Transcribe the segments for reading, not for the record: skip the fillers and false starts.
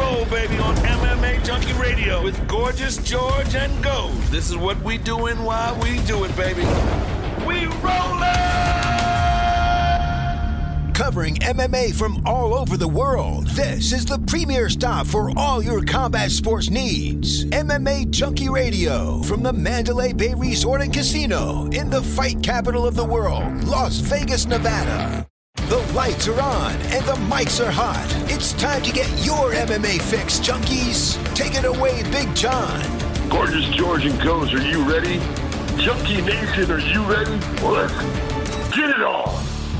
roll, baby, on MMA Junkie Radio with Gorgeous George and Gold. This is what we doing while we do it, baby. We rollin'! Covering MMA from all over the world, this is the premier stop for all your combat sports needs. MMA Junkie Radio from the Mandalay Bay Resort and Casino in the fight capital of the world, Las Vegas, Nevada. The lights are on and the mics are hot. It's time to get your MMA fix, junkies. Take it away, Big John. Gorgeous George and Goes, are you ready? Junkie Nation, are you ready? Well, let's get it on.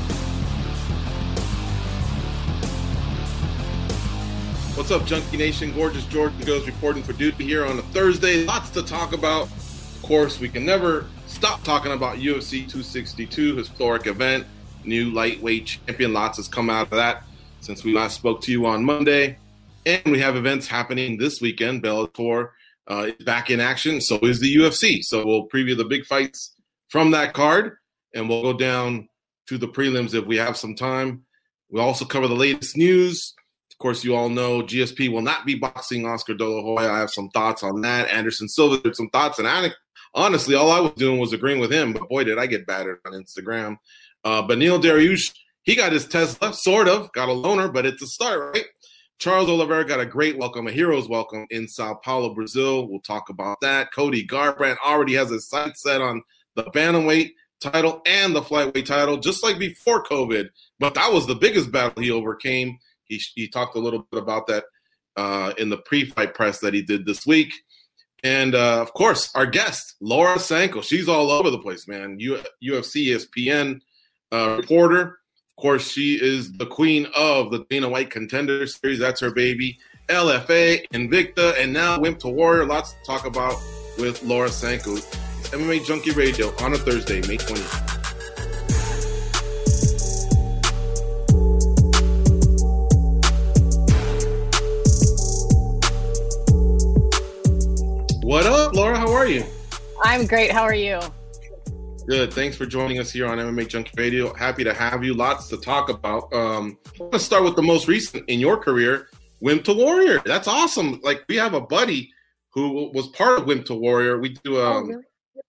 What's up, Junkie Nation? Gorgeous George and Goes reporting for duty here on a Thursday. Lots to talk about. Of course, we can never stop talking about UFC 262, historic event. New lightweight champion. Lots has come out of that since we last spoke to you on Monday. And we have events happening this weekend. Bellator is back in action. So is the UFC. So we'll preview the big fights from that card. And we'll go down to the prelims if we have some time. We'll also cover the latest news. Of course, you all know GSP will not be boxing Oscar De La Hoya. I have some thoughts on that. Anderson Silva did some thoughts. And honestly, all I was doing was agreeing with him. But boy, did I get battered on Instagram. But Neil Dariush, he got his Tesla, sort of, got a loaner, but it's a start, right? Charles Oliveira got a great welcome, a hero's welcome in Sao Paulo, Brazil. We'll talk about that. Cody Garbrandt already has his sights set on the bantamweight title and the flyweight title, just like before COVID. But that was the biggest battle he overcame. He talked a little bit about that in the pre-fight press that he did this week. And, of course, our guest, Laura Sanko. She's all over the place, man. UFC ESPN reporter. Of course, she is the queen of the Dana White Contender Series. That's her baby. LFA, Invicta, and now Wimp to Warrior. Lots to talk about with Laura Sanko. It's MMA Junkie Radio on a Thursday, May 20th. What up, Laura? How are you? I'm great. How are you? Good. Thanks for joining us here on MMA Junkie Radio. Happy to have you. Lots to talk about. I'm going to start with the most recent in your career, Wimp to Warrior. That's awesome. Like, we have a buddy who was part of Wimp to Warrior. We do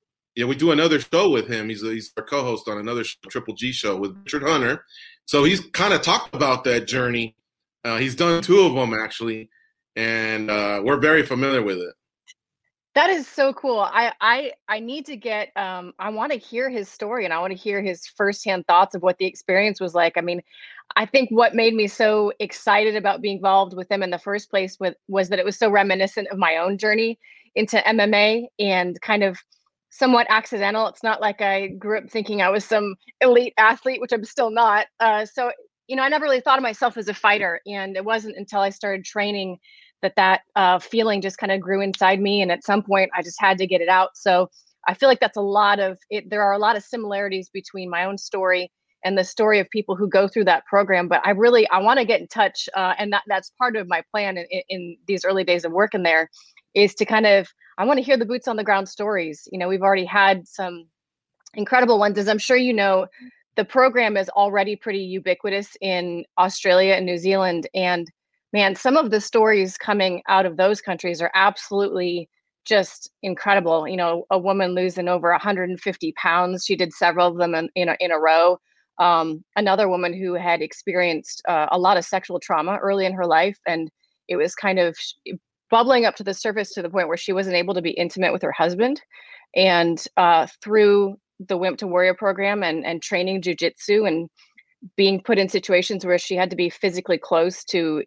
we do another show with him. He's our co-host on another show, Triple G show with Richard Hunter. So he's kind of talked about that journey. He's done 2 of them, actually, and we're very familiar with it. That is so cool. I need to get, I want to hear his story, and I want to hear his firsthand thoughts of what the experience was like. I mean, I think what made me so excited about being involved with them in the first place was that it was so reminiscent of my own journey into MMA and kind of somewhat accidental. It's not like I grew up thinking I was some elite athlete, which I'm still not. So, I never really thought of myself as a fighter. And it wasn't until I started training that feeling just kind of grew inside me. And at some point I just had to get it out. So I feel like that's a lot of it. There are a lot of similarities between my own story and the story of people who go through that program. But I want to get in touch. And that's part of my plan in these early days of working there is to I want to hear the boots on the ground stories. We've already had some incredible ones. As I'm sure you know, the program is already pretty ubiquitous in Australia and New Zealand. And man, some of the stories coming out of those countries are absolutely just incredible. A woman losing over 150 pounds. She did several of them in a row. Another woman who had experienced a lot of sexual trauma early in her life. And it was kind of bubbling up to the surface to the point where she wasn't able to be intimate with her husband. And through the Wimp to Warrior program and training jujitsu and being put in situations where she had to be physically close to,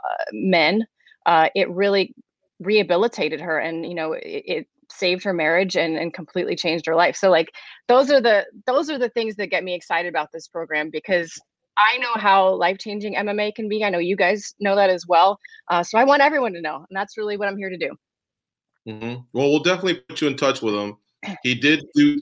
men, it really rehabilitated her and, it saved her marriage and completely changed her life. So like, those are the things that get me excited about this program because I know how life-changing MMA can be. I know you guys know that as well. So I want everyone to know, and that's really what I'm here to do. Mm-hmm. Well, we'll definitely put you in touch with him. He did do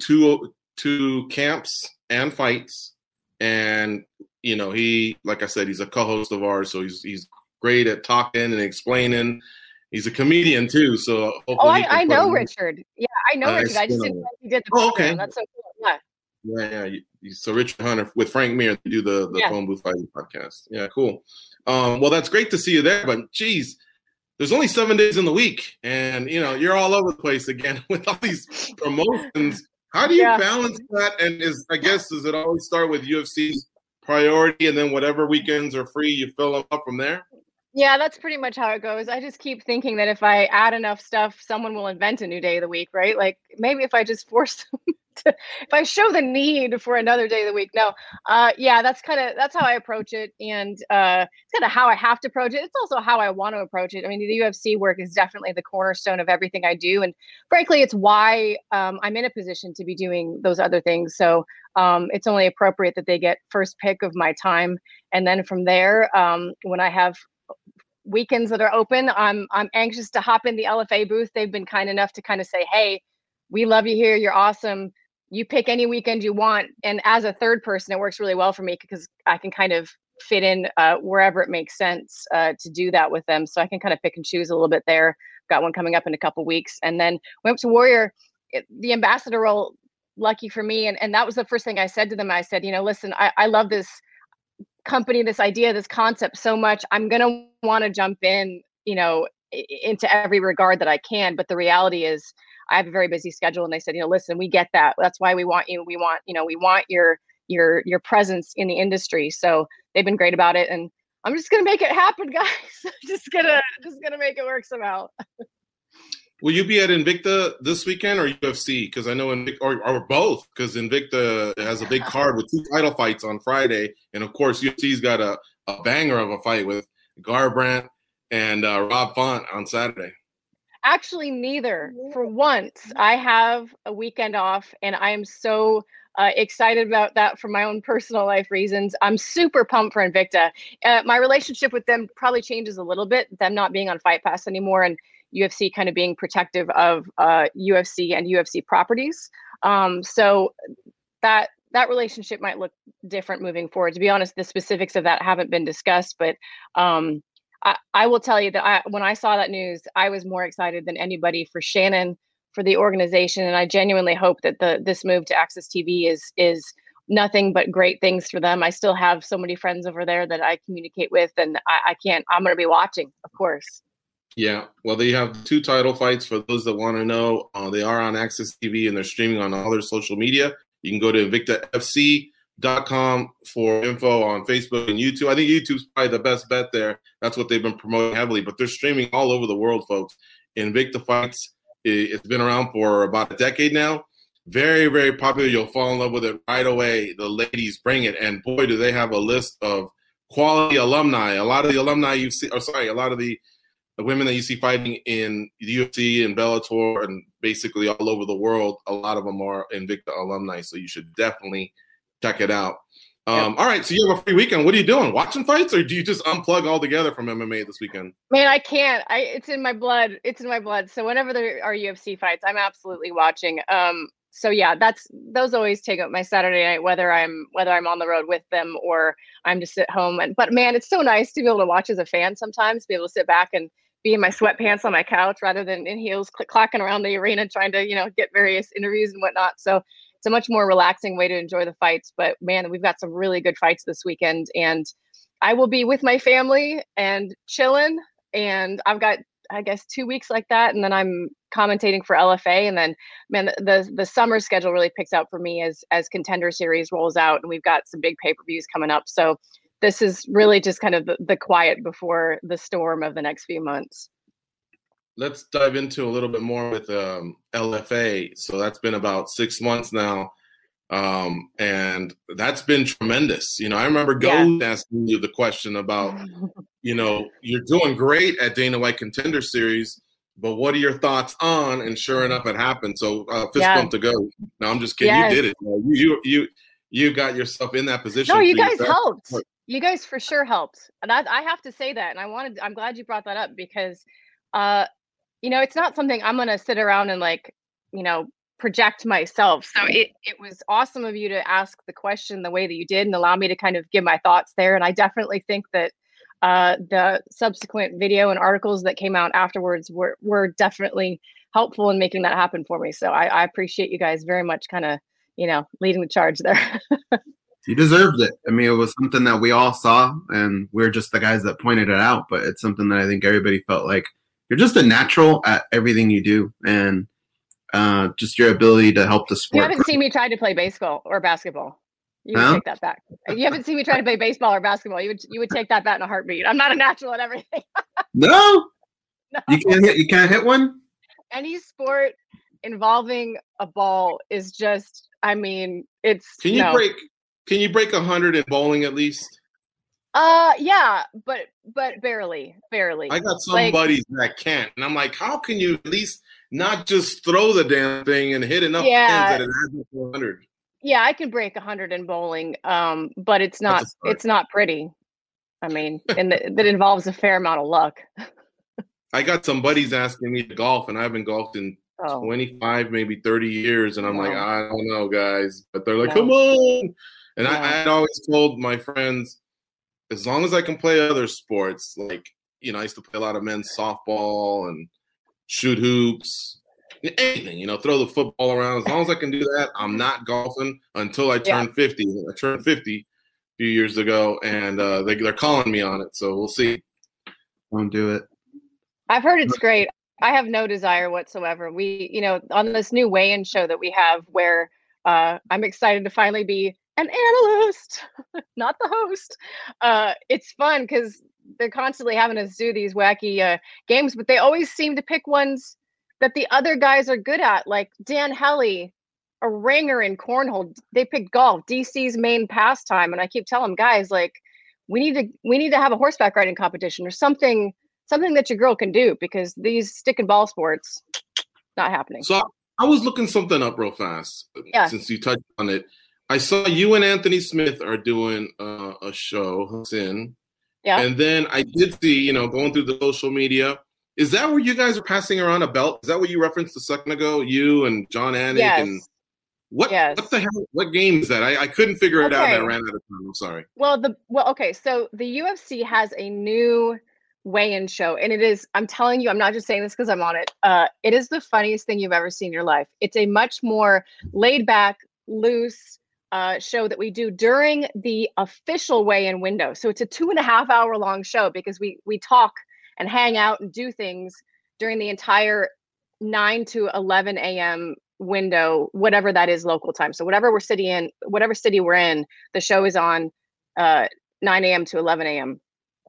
two camps and fights. And, he, like I said, he's a co-host of ours, so he's great at talking and explaining. He's a comedian too, so hopefully I know Richard. Yeah, I know Richard. I just didn't know he did the program. Okay. That's so cool. Yeah. Yeah. So Richard Hunter with Frank Mir, they do the Phone Booth Fighting podcast. Yeah, cool. Well, that's great to see you there, but geez, there's only 7 days in the week, and you're all over the place again with all these promotions. How do you balance that? And does it always start with UFC's priority, and then whatever weekends are free, you fill them up from there? Yeah, that's pretty much how it goes. I just keep thinking that if I add enough stuff, someone will invent a new day of the week, right? Like maybe if I just force them if I show the need for another day of the week. No, that's how I approach it. And it's kind of how I have to approach it. It's also how I want to approach it. I mean, the UFC work is definitely the cornerstone of everything I do. And frankly, it's why I'm in a position to be doing those other things. So it's only appropriate that they get first pick of my time. And then from there, when I have weekends that are open, I'm anxious to hop in the LFA booth. They've been kind enough to kind of say, hey, we love you here. You're awesome. You pick any weekend you want. And as a third person, it works really well for me because I can kind of fit in wherever it makes sense to do that with them. So I can kind of pick and choose a little bit there. Got one coming up in a couple weeks. And then went to Warrior, the ambassador role, lucky for me. And that was the first thing I said to them. I said, listen, I love this company, this idea, this concept so much. I'm going to want to jump in, into every regard that I can. But the reality is I have a very busy schedule. And they said, listen, we get that. That's why we want you. We want your presence in the industry. So they've been great about it. And I'm just going to make it happen, guys. just gonna make it work somehow. Will you be at Invicta this weekend or UFC? Because I know Invicta, or both, because Invicta has a big card with 2 title fights on Friday. And, of course, UFC's got a banger of a fight with Garbrandt and Rob Font on Saturday. Actually, neither. For once, I have a weekend off, and I am so excited about that for my own personal life reasons. I'm super pumped for Invicta. My relationship with them probably changes a little bit, them not being on Fight Pass anymore, and UFC kind of being protective of UFC and UFC properties. So that relationship might look different moving forward. To be honest, the specifics of that haven't been discussed, but I will tell you that when I saw that news, I was more excited than anybody for Shannon, for the organization. And I genuinely hope that this move to Access TV is nothing but great things for them. I still have so many friends over there that I communicate with, and I'm going to be watching, of course. Yeah, well, they have 2 title fights for those that want to know. They are on Access TV, and they're streaming on all their social media. You can go to InvictaFC.com for info on Facebook and YouTube. I think YouTube's probably the best bet there. That's what they've been promoting heavily, but they're streaming all over the world, folks. Invicta Fights, it's been around for about a decade now. Very, very popular. You'll fall in love with it right away. The ladies bring it, and boy, do they have a list of quality alumni. A lot of the alumni a lot of the women that you see fighting in the UFC and Bellator and basically all over the world, a lot of them are Invicta alumni, so you should definitely check it out. All right, so you have a free weekend. What are you doing? Watching fights, or do you just unplug altogether from MMA this weekend? Man, I can't. It's in my blood. It's in my blood. So whenever there are UFC fights, I'm absolutely watching. So yeah, those always take up my Saturday night, whether I'm on the road with them or I'm just at home. But man, it's so nice to be able to watch as a fan sometimes, be able to sit back and be in my sweatpants on my couch rather than in heels clacking around the arena trying to, get various interviews and whatnot. So it's a much more relaxing way to enjoy the fights. But man, we've got some really good fights this weekend, and I will be with my family and chilling. And I've got, I guess, 2 weeks like that, and then I'm commentating for LFA. And then, man, the summer schedule really picks up for me as Contender Series rolls out, and we've got some big pay-per-views coming up. So this is really just kind of the quiet before the storm of the next few months. Let's dive into a little bit more with LFA. So that's been about 6 months now, and that's been tremendous. I remember Ghost asking you the question about, you're doing great at Dana White Contender Series, but what are your thoughts on? And sure enough, it happened. So fist bump to Ghost. No, I'm just kidding. Yes. You did it. You got yourself in that position. No, you guys helped. You guys for sure helped. And I have to say that. And I'm glad you brought that up because, it's not something I'm going to sit around and project myself. So it was awesome of you to ask the question the way that you did and allow me to kind of give my thoughts there. And I definitely think that the subsequent video and articles that came out afterwards were definitely helpful in making that happen for me. So I appreciate you guys very much kind of, leading the charge there. You deserved it. I mean, it was something that we all saw, and we're just the guys that pointed it out. But it's something that I think everybody felt like you're just a natural at everything you do, and just your ability to help the sport. You haven't seen me try to play baseball or basketball. You would take that back. You haven't seen me try to play baseball or basketball. You would take that bat in a heartbeat. I'm not a natural at everything. No? You can't hit one? Any sport involving a ball is just, I mean, it's Can you break 100 in bowling at least? Yeah, but barely. I got some buddies that can't, and I'm like, how can you at least not just throw the damn thing and hit enough pins that it adds up to 100? Yeah, I can break 100 in bowling, but it's not pretty. I mean, and that involves a fair amount of luck. I got some buddies asking me to golf, and I haven't golfed in 25, maybe 30 years, and I'm like, I don't know, guys. But they're like, come on. And I had always told my friends, as long as I can play other sports, like, I used to play a lot of men's softball and shoot hoops, anything, throw the football around. As long as I can do that, I'm not golfing until I turn 50. I turned 50 a few years ago, and they're calling me on it. So we'll see. Won't do it. I've heard it's great. I have no desire whatsoever. We, on this new weigh-in show that we have where I'm excited to finally be an analyst, not the host. It's fun because they're constantly having us do these wacky games, but they always seem to pick ones that the other guys are good at, like Dan Hellie, a ringer in cornhole. They picked golf, DC's main pastime, and I keep telling them, guys, like, we need to have a horseback riding competition or something that your girl can do, because these stick and ball sports, not happening. So I was looking something up real fast since you touched on it. I saw you and Anthony Smith are doing a show, and then I did see, going through the social media. Is that where you guys are passing around a belt? Is that what you referenced a second ago? You and John Anik? Yes. And what the hell? What game is that? I couldn't figure it out, and I ran out of time. I'm sorry. Okay. So the UFC has a new weigh-in show, and it is, I'm telling you, I'm not just saying this because I'm on it. It is the funniest thing you've ever seen in your life. It's a much more laid back, loose show that we do during the official weigh-in window. So it's a 2.5 hour long show because we talk and hang out and do things during the entire 9 to 11 a.m. window, whatever that is local time. So whatever city we're in, the show is on 9 a.m. to 11 a.m.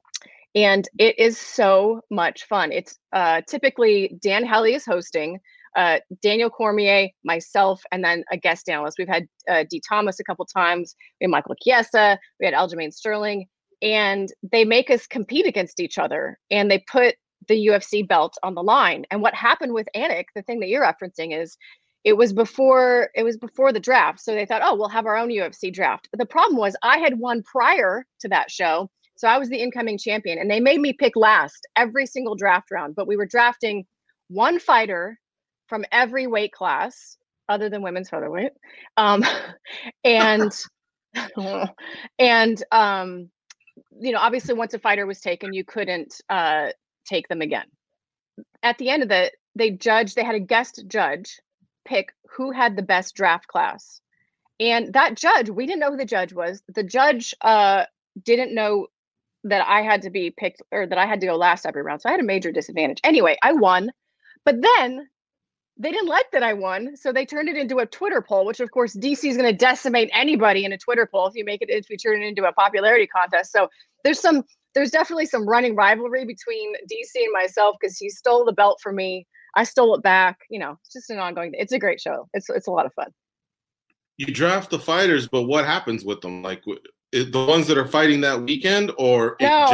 And it is so much fun. It's typically Dan Hellie is hosting, Daniel Cormier, myself, and then a guest analyst. We've had D. Thomas a couple times. We had Michael Chiesa. We had Aljamain Sterling. And they make us compete against each other. And they put the UFC belt on the line. And what happened with Anik, the thing that you're referencing, is it was before the draft. So they thought, oh, we'll have our own UFC draft. But the problem was I had won prior to that show. So I was the incoming champion, and they made me pick last every single draft round. But we were drafting one fighter from every weight class other than women's featherweight. Obviously once a fighter was taken, you couldn't take them again. At the end of they had a guest judge pick who had the best draft class. And that judge, we didn't know who the judge was. The judge didn't know that I had to be picked, or that I had to go last every round. So I had a major disadvantage. Anyway, I won, but then they didn't like that I won. So they turned it into a Twitter poll, which of course DC is going to decimate anybody in a Twitter poll if you turn it into a popularity contest. So there's definitely some running rivalry between DC and myself, because he stole the belt from me. I stole it back. It's just an ongoing, it's a great show. It's a lot of fun. You draft the fighters, but what happens with them? Like, the ones that are fighting that weekend, or no?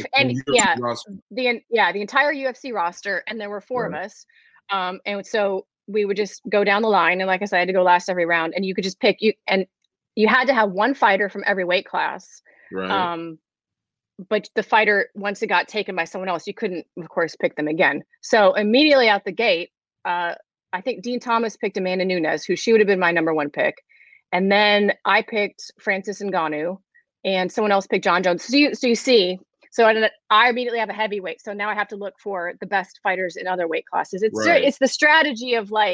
The entire UFC roster, and there were four of us, and so we would just go down the line. And like I said, I had to go last every round, and you could just pick and you had to have one fighter from every weight class. Right. But the fighter, once it got taken by someone else, you couldn't, of course, pick them again. So immediately out the gate, I think Dean Thomas picked Amanda Nunes, she would have been my number one pick. And then I picked Francis Ngannou, and someone else picked John Jones. So you see, I immediately have a heavyweight. So now I have to look for the best fighters in other weight classes. It's the strategy of the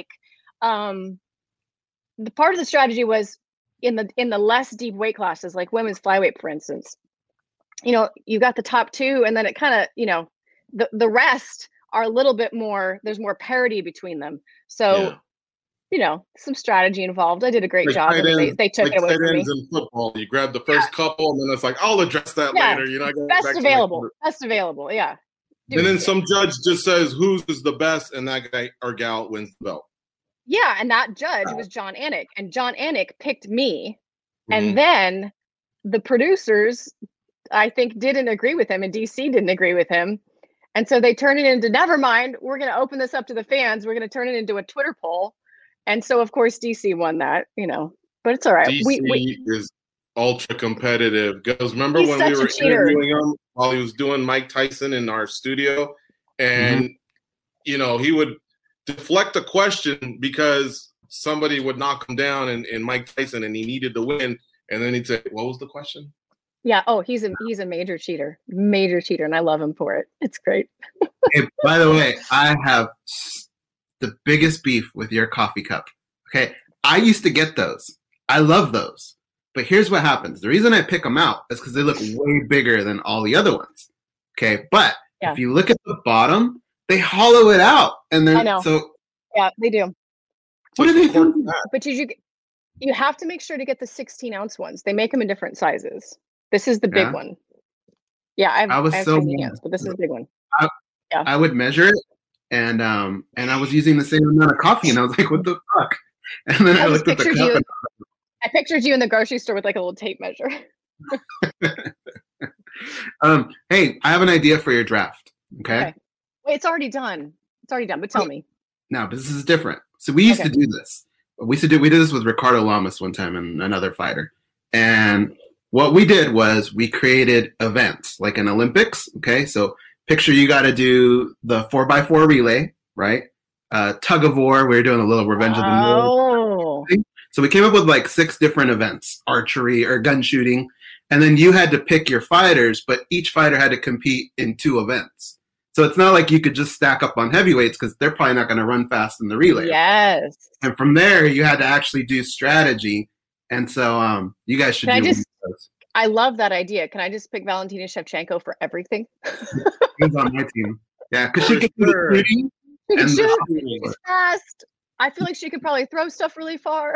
part of the strategy was in the less deep weight classes, like women's flyweight, for instance. You got the top two, and then it kind of, the rest are a little bit more, there's more parity between them. So, some strategy involved. I did a great job. Tight And ends, they took it away tight from me. ends in football. You grab the first couple, and then it's like, I'll address that later. Best available. Best available. Yeah. And then some judge just says who's is the best, and that guy or gal wins the belt. Yeah, and that judge was John Anik, and John Anik picked me. And then the producers, I think, didn't agree with him, and DC didn't agree with him. And so they turned it into, never mind, we're going to open this up to the fans. We're going to turn it into a Twitter poll. And so, of course, DC won that, but it's all right. DC is ultra competitive. Goes, remember when we were interviewing him while he was doing Mike Tyson in our studio? And, he would deflect a question because somebody would knock him down in Mike Tyson and he needed to win. And then he'd say, what was the question? Yeah. Oh, he's a major cheater, and I love him for it. It's great. Hey, by the way, I have the biggest beef with your coffee cup. Okay, I used to get those. I love those. But here's what happens. The reason I pick them out is because they look way bigger than all the other ones. Okay, but if you look at the bottom, they hollow it out, and they're yeah, they do. What are they doing? But you have to make sure to get the 16-ounce ones. They make them in different sizes. This is the big one. Yeah, I was so hands, but this is a big one. I would measure it, and I was using the same amount of coffee, and I was like, "What the fuck?" And then I looked at the cup. I pictured you in the grocery store with like a little tape measure. Hey, I have an idea for your draft. Okay. Wait, it's already done. But tell me. No, but this is different. So we used to do this. We did this with Ricardo Lamas one time and another fighter, and what we did was we created events like an Olympics. Okay, so picture you got to do the 4x4 relay, right? Tug of war. We were doing a little Revenge of the Nerds. So we came up with like 6 different events: archery or gun shooting, and then you had to pick your fighters, but each fighter had to compete in 2 events. So it's not like you could just stack up on heavyweights because they're probably not going to run fast in the relay. Yes. And from there, you had to actually do strategy. And so you guys should I love that idea. Can I just pick Valentina Shevchenko for everything? She's on my team. Yeah, because she can do the shooting. She's fast. I feel like she could probably throw stuff really far.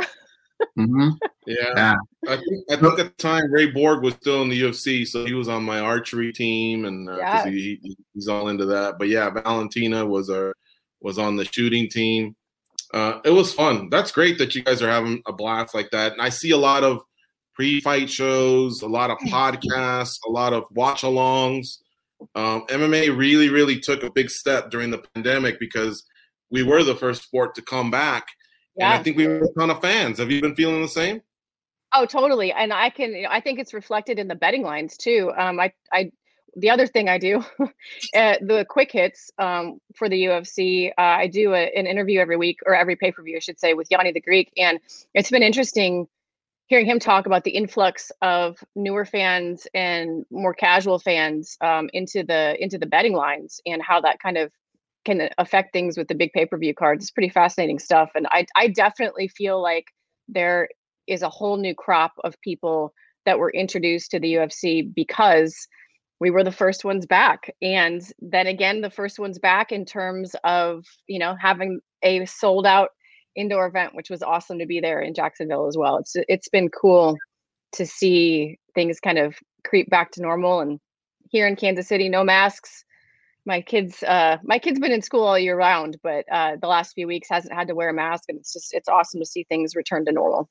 Yeah. I think at the time Ray Borg was still in the UFC, so he was on my archery team, and he's all into that. But yeah, Valentina was on the shooting team. It was fun. That's great that you guys are having a blast like that. And I see a lot of pre-fight shows, a lot of podcasts, a lot of watch-alongs. MMA really, really took a big step during the pandemic because we were the first sport to come back. Yeah. And I think we have a ton of fans. Have you been feeling the same? Oh, totally. And I think it's reflected in the betting lines too. The other thing I do, the quick hits for the UFC, I do an interview every week, or every pay-per-view, I should say, with Yanni the Greek. And it's been interesting hearing him talk about the influx of newer fans and more casual fans into the betting lines, and how that kind of can affect things with the big pay-per-view cards. It's pretty fascinating stuff. And I definitely feel like there is a whole new crop of people that were introduced to the UFC because we were the first ones back. And then again, the first ones back in terms of, having a sold out indoor event, which was awesome to be there in Jacksonville as well. It's been cool to see things kind of creep back to normal. And here in Kansas City, no masks. My kid's been in school all year round, but the last few weeks hasn't had to wear a mask, and it's awesome to see things return to normal.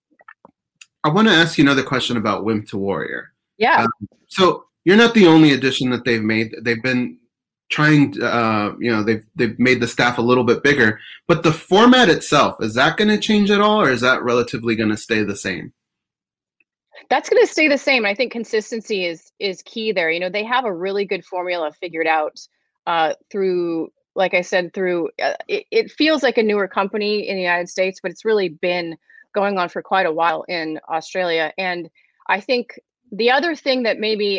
I want to ask you another question about Wimp to Warrior. Yeah. So you're not the only addition that they've made. They've been trying to, they've made the staff a little bit bigger, but the format itself, is that going to change at all, or is that relatively going to stay the same? That's going to stay the same. I think consistency is key there. They have a really good formula figured out through, like I said, it feels like a newer company in the United States, but it's really been going on for quite a while in Australia. And I think the other thing that maybe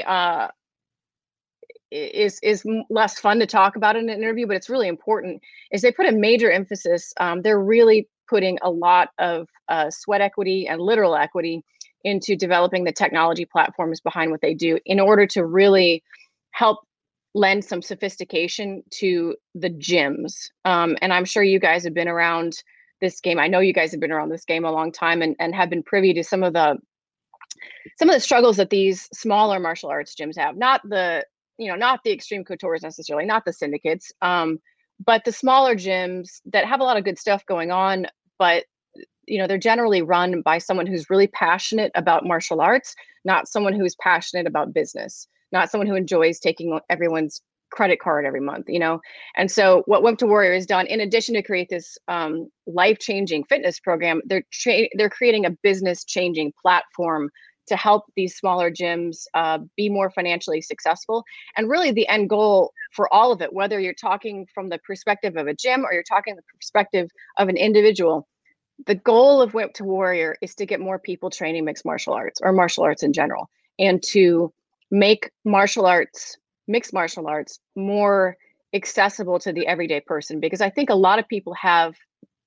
is less fun to talk about in an interview, but it's really important, is they put a major emphasis. They're really putting a lot of sweat equity and literal equity into developing the technology platforms behind what they do in order to really help lend some sophistication to the gyms. And I'm sure you guys have been around this game. I know you guys have been around this game a long time and have been privy to some of the struggles that these smaller martial arts gyms have. Not the extreme coutures necessarily, not the syndicates, but the smaller gyms that have a lot of good stuff going on, but they're generally run by someone who's really passionate about martial arts, not someone who's passionate about business, not someone who enjoys taking everyone's credit card every month, And so what Wimp to Warrior has done, in addition to create this life-changing fitness program, they're creating a business-changing platform to help these smaller gyms be more financially successful. And really the end goal for all of it, whether you're talking from the perspective of a gym or you're talking the perspective of an individual, the goal of Wimp to Warrior is to get more people training mixed martial arts or martial arts in general, and to make mixed martial arts more accessible to the everyday person. Because I think a lot of people have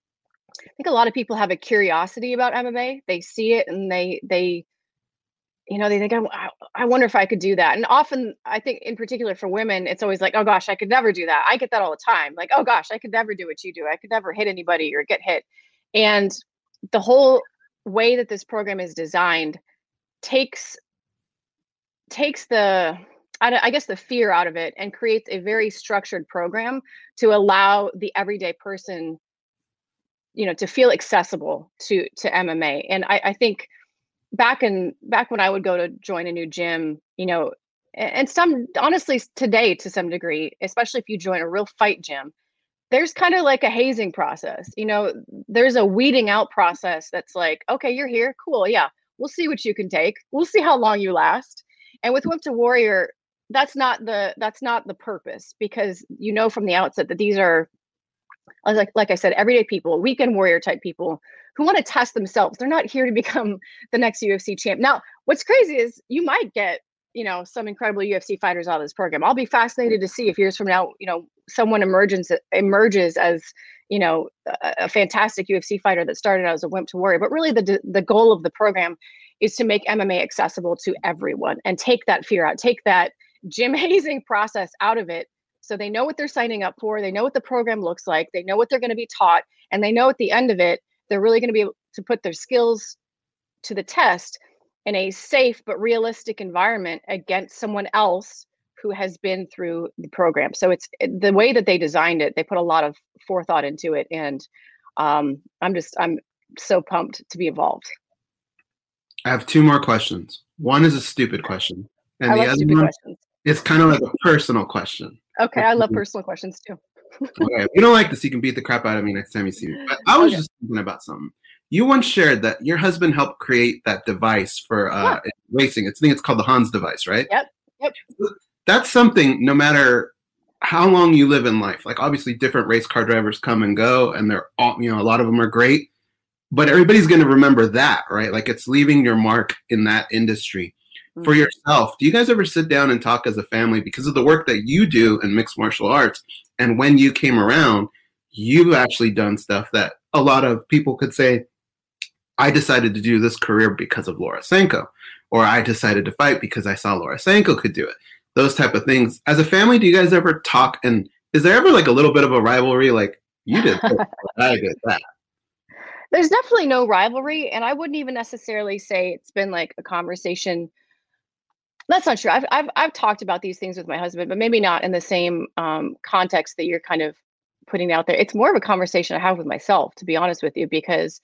a curiosity about MMA. They see it and they think, I wonder if I could do that. And often, I think in particular for women, it's always like, oh gosh, I could never do that. I get that all the time. Like, oh gosh, I could never do what you do. I could never hit anybody or get hit. And the whole way that this program is designed takes the fear out of it and creates a very structured program to allow the everyday person, to feel accessible to MMA. And I think back when I would go to join a new gym, and honestly today to some degree, especially if you join a real fight gym, there's kind of like a hazing process. There's a weeding out process that's like, okay, you're here, cool, yeah, we'll see what you can take. We'll see how long you last. And with Wimp to Warrior, that's not the purpose, because from the outset that these are, like I said, everyday people, weekend warrior type people who want to test themselves. They're not here to become the next UFC champ. Now, what's crazy is you might get, some incredible UFC fighters out of this program. I'll be fascinated to see if years from now, someone emerges as, a fantastic UFC fighter that started out as a Wimp to Warrior. But really the goal of the program is to make MMA accessible to everyone and take that fear out, take that gym hazing process out of it. So they know what they're signing up for. They know what the program looks like. They know what they're going to be taught. And they know at the end of it, they're really going to be able to put their skills to the test in a safe but realistic environment against someone else who has been through the program. So it's the way that they designed it. They put a lot of forethought into it. And I'm so pumped to be involved. I have two more questions. One is a stupid question. And the other one is kind of like a personal question. Okay, I love personal questions too. Okay, if you don't like this, you can beat the crap out of me next time you see me. But I was just thinking about something. You once shared that your husband helped create that device for racing. I think it's called the Hans device, right? Yep. That's something, no matter how long you live in life, like obviously different race car drivers come and go, and they're all, a lot of them are great, but everybody's going to remember that, right? Like it's leaving your mark in that industry. For yourself, do you guys ever sit down and talk as a family because of the work that you do in mixed martial arts? And when you came around, you've actually done stuff that a lot of people could say, I decided to do this career because of Laura Sanko, or I decided to fight because I saw Laura Sanko could do it. Those type of things. As a family, do you guys ever talk? And is there ever like a little bit of a rivalry? Like you did this, I did that. There's definitely no rivalry. And I wouldn't even necessarily say it's been like a conversation. That's not true. I've talked about these things with my husband, but maybe not in the same context that you're kind of putting out there. It's more of a conversation I have with myself, to be honest with you, because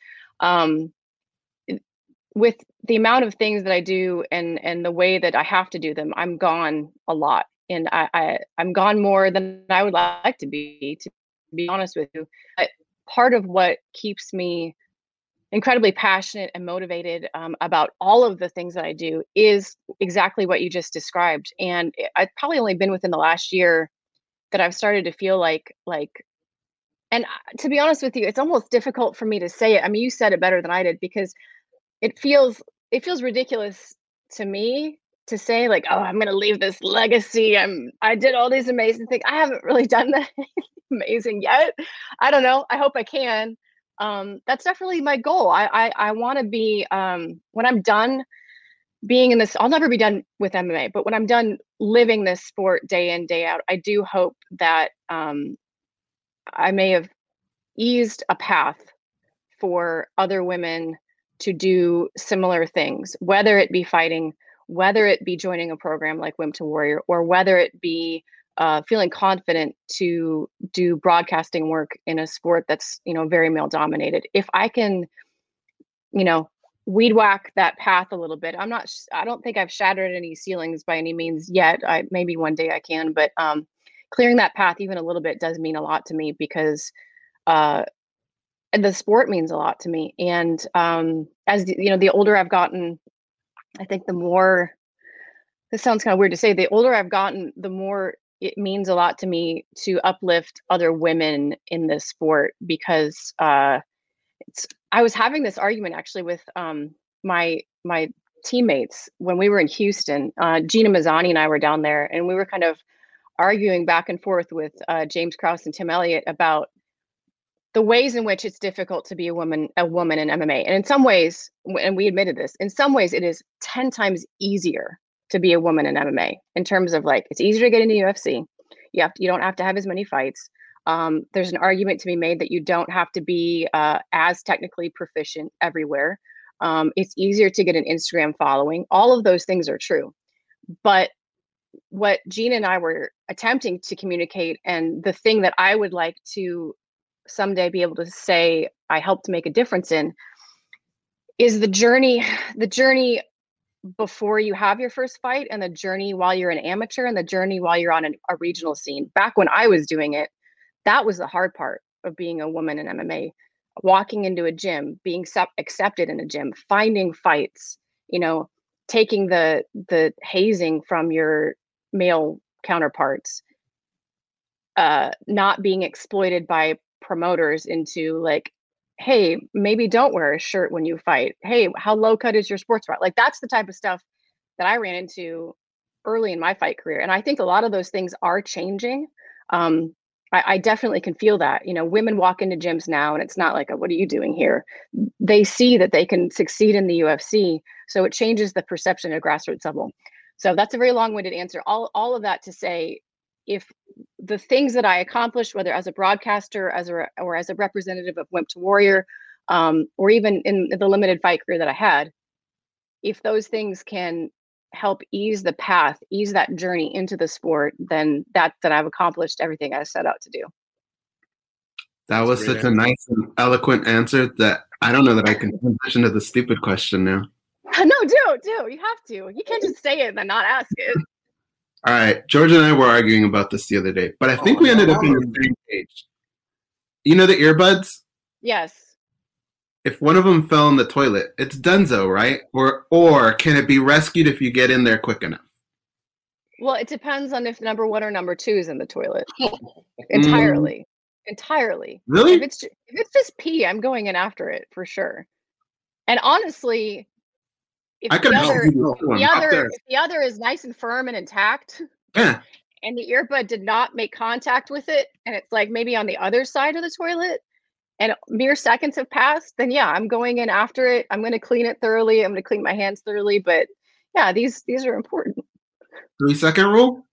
with the amount of things that I do and the way that I have to do them, I'm gone a lot, and I'm gone more than I would like to be honest with you. But part of what keeps me incredibly passionate and motivated about all of the things that I do is exactly what you just described. And I've probably only been within the last year that I've started to feel like, and to be honest with you, it's almost difficult for me to say it. I mean, you said it better than I did, because it feels ridiculous to me to say like, oh, I'm going to leave this legacy. I did all these amazing things. I haven't really done that amazing yet. I don't know. I hope I can. That's definitely my goal. I want to be, when I'm done being in this, I'll never be done with MMA, but when I'm done living this sport day in, day out, I do hope that I may have eased a path for other women to do similar things, whether it be fighting, whether it be joining a program like Women to Warrior, or whether it be feeling confident to do broadcasting work in a sport that's, very male dominated. If I can, weed whack that path a little bit. I don't think I've shattered any ceilings by any means yet. Maybe one day I can, but clearing that path even a little bit does mean a lot to me, because the sport means a lot to me. And as the older I've gotten, I think the more, this sounds kind of weird to say, the older I've gotten, the more it means a lot to me to uplift other women in this sport, because I was having this argument actually with my teammates when we were in Houston. Gina Mazzani and I were down there, and we were kind of arguing back and forth with James Krause and Tim Elliott about the ways in which it's difficult to be a woman in MMA. And in some ways, and we admitted this, in some ways it is 10 times easier to be a woman in MMA, in terms of like, it's easier to get into UFC. You don't have to have as many fights. There's an argument to be made that you don't have to be as technically proficient everywhere. It's easier to get an Instagram following. All of those things are true. But what Gina and I were attempting to communicate, and the thing that I would like to someday be able to say I helped make a difference in, is the journey before you have your first fight, and the journey while you're an amateur, and the journey while you're on a regional scene. Back when I was doing it, that was the hard part of being a woman in MMA. Walking into a gym, being accepted in a gym, finding fights, taking the hazing from your male counterparts, not being exploited by promoters into like, hey, maybe don't wear a shirt when you fight. Hey, how low cut is your sports bra? Like, that's the type of stuff that I ran into early in my fight career. And I think a lot of those things are changing. I definitely can feel that. Women walk into gyms now and it's not like, what are you doing here? They see that they can succeed in the UFC. So it changes the perception at a grassroots level. So that's a very long-winded answer. All of that to say, if the things that I accomplished, whether as a broadcaster, or as a representative of Women to Warrior, or even in the limited fight career that I had, if those things can help ease that journey into the sport, then that I've accomplished everything I set out to do. That was such a nice and eloquent answer that I don't know that I can transition to the stupid question now. No, do. You have to. You can't just say it and then not ask it. All right. George and I were arguing about this the other day, but I think we ended up on the same page. You know the earbuds? Yes. If one of them fell in the toilet, it's donezo, right? Or can it be rescued if you get in there quick enough? Well, it depends on if number 1 or number 2 is in the toilet. Entirely. Really? If it's just pee, I'm going in after it for sure. And honestly, if the other is nice and firm and intact, yeah, and the earbud did not make contact with it, and it's like maybe on the other side of the toilet, and mere seconds have passed, then yeah, I'm going in after it. I'm going to clean it thoroughly. I'm going to clean my hands thoroughly. But yeah, these are important. 3-second rule?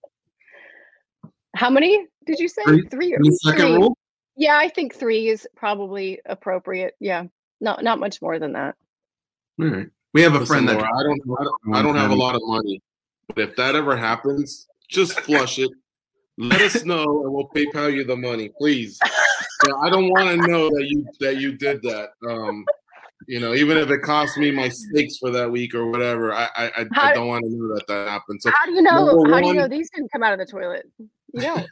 How many did you say? 3 3 rule? Yeah, I think 3 is probably appropriate. Yeah, not much more than that. All right. We have a friend that I don't have a lot of money, but if that ever happens, just flush it. Let us know, and we'll PayPal you the money, please. I don't want to know that you did that. Even if it cost me my steaks for that week or whatever, I don't want to know that happened. So how do you know? How do you know these didn't come out of the toilet? You know.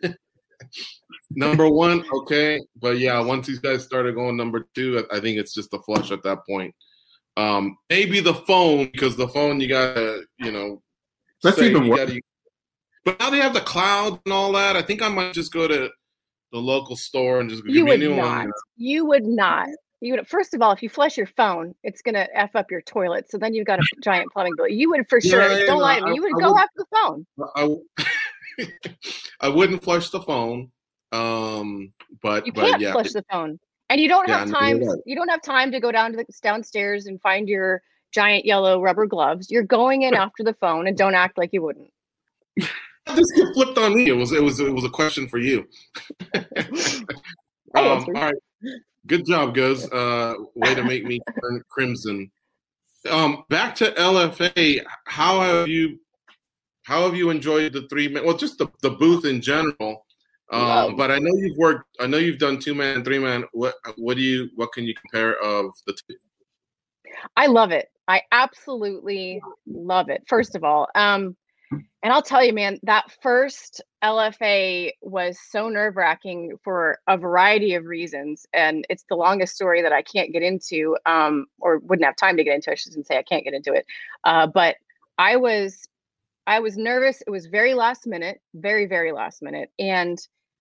Number 1, okay, but yeah, once these guys started going number 2, I think it's just a flush at that point. Maybe the phone, because the phone you gotta, that's even worse. But now they have the cloud and all that. I think I might just go to the local store and just give me a new one. You would not. First of all, if you flush your phone, it's gonna F up your toilet. So then you've got a giant plumbing bill. You would for sure. Don't lie to me. You would go after the phone. I wouldn't flush the phone. But you can't yeah. flush the phone. And you don't have time. You don't have time to go downstairs and find your giant yellow rubber gloves. You're going in after the phone, and don't act like you wouldn't. This get flipped on me. It was a question for you. All right, good job, Guz. Way to make me turn crimson. Back to LFA. How have you enjoyed the 3-man? Well, just the booth in general. But I know you've done 2-man, 3-man. What can you compare of the two? I love it. I absolutely love it. First of all, and I'll tell you, man, that first LFA was so nerve-wracking for a variety of reasons, and it's the longest story that I can't get into, or wouldn't have time to get into. I shouldn't say I can't get into it, but I was nervous. It was very last minute, very, very last minute, and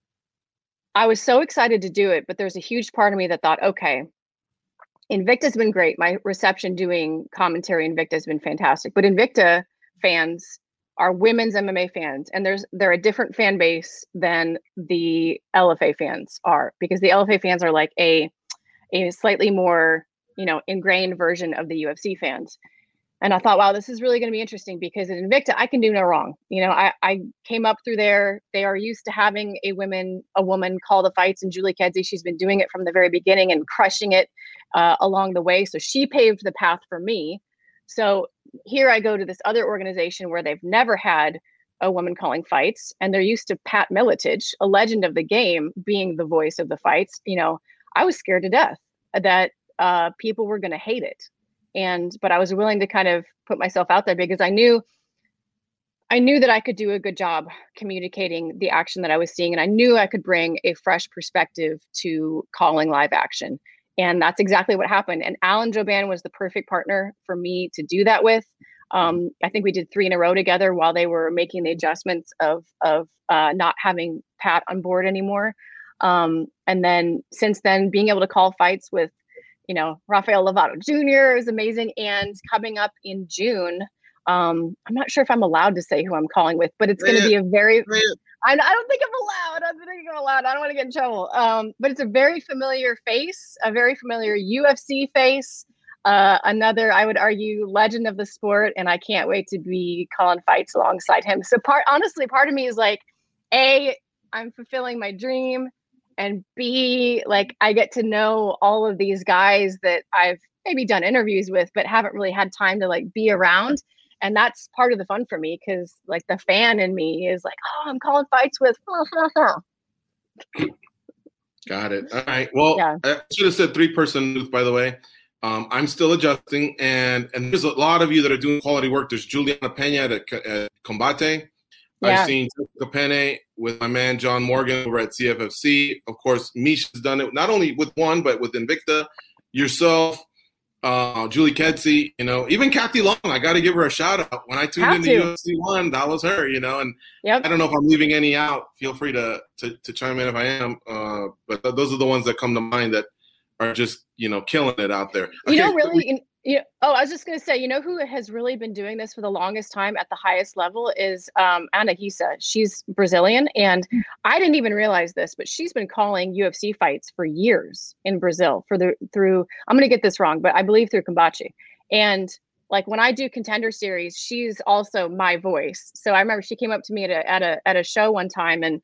I was so excited to do it. But there's a huge part of me that thought, okay, Invicta's been great. My reception doing commentary Invicta has been fantastic, but Invicta fans are women's MMA fans, and they're a different fan base than the LFA fans are, because the LFA fans are like a slightly more, ingrained version of the UFC fans. And I thought, wow, this is really going to be interesting, because at Invicta, I can do no wrong. I came up through there. They are used to having a woman call the fights, and Julie Kedzie, she's been doing it from the very beginning and crushing it along the way. So she paved the path for me. So here I go to this other organization where they've never had a woman calling fights, and they're used to Pat Miletich, a legend of the game, being the voice of the fights. I was scared to death that people were going to hate it. But I was willing to kind of put myself out there, because I knew that I could do a good job communicating the action that I was seeing. And I knew I could bring a fresh perspective to calling live action. And that's exactly what happened. And Alan Jouban was the perfect partner for me to do that with. I think we did 3 in a row together while they were making the adjustments of not having Pat on board anymore. And then since then, being able to call fights with, Rafael Lovato Jr. is amazing. And coming up in June, I'm not sure if I'm allowed to say who I'm calling with, but it's going to be a very, I don't think I'm allowed. I don't want to get in trouble. But it's a very familiar face, a very familiar UFC face, another, I would argue, legend of the sport. And I can't wait to be calling fights alongside him. So part of me is like, A, I'm fulfilling my dream. And B, like, I get to know all of these guys that I've maybe done interviews with, but haven't really had time to like be around. And that's part of the fun for me, because like the fan in me is like, oh, I'm calling fights with. Got it. All right. Well, yeah. I should have said 3-person booth, by the way. I'm still adjusting, and there's a lot of you that are doing quality work. There's Juliana Pena at Combate. Yeah. I've seen Jessica Penne with my man John Morgan over at CFFC. Of course, Misha's done it not only with one, but with Invicta. Yourself, Julie Kedzie, even Kathy Long. I got to give her a shout out. When I tuned into UFC 1, that was her, and yep. I don't know if I'm leaving any out. Feel free to chime in if I am. But those are the ones that come to mind that are just, killing it out there. Okay. I was just going to say, who has really been doing this for the longest time at the highest level is Ana Hisa. She's Brazilian, and I didn't even realize this, but she's been calling UFC fights for years in Brazil through I'm going to get this wrong, but I believe through Combate. And like when I do Contender Series, she's also my voice. So I remember she came up to me at a show one time, and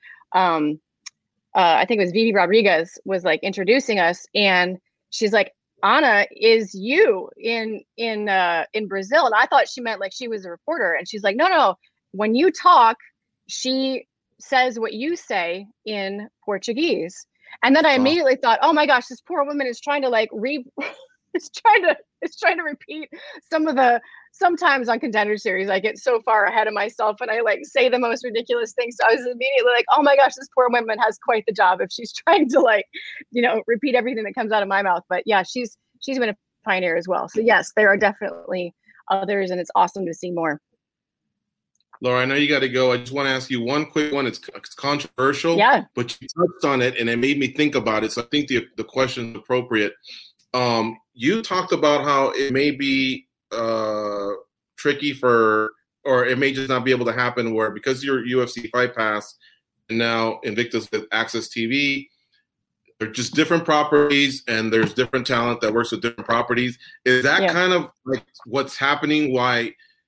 I think it was Vivi Rodriguez was like introducing us, and she's like, Ana is you in Brazil. And I thought she meant like she was a reporter. And she's like, no. When you talk, she says what you say in Portuguese. And then I immediately thought, oh my gosh, this poor woman is trying to like it's trying to repeat sometimes on Contender Series, I get so far ahead of myself and I like say the most ridiculous things. So I was immediately like, oh my gosh, this poor woman has quite the job if she's trying to like, repeat everything that comes out of my mouth. But yeah, she's been a pioneer as well. So yes, there are definitely others, and it's awesome to see more. Laura, I know you got to go. I just want to ask you one quick one. It's controversial, but you touched on it and it made me think about it. So I think the question is appropriate. You talked about how it may be tricky or it may just not be able to happen where, because you're UFC Fight Pass and now Invicta's with Access TV, they're just different properties, and there's different talent that works with different properties. Is that kind of like what's happening? Why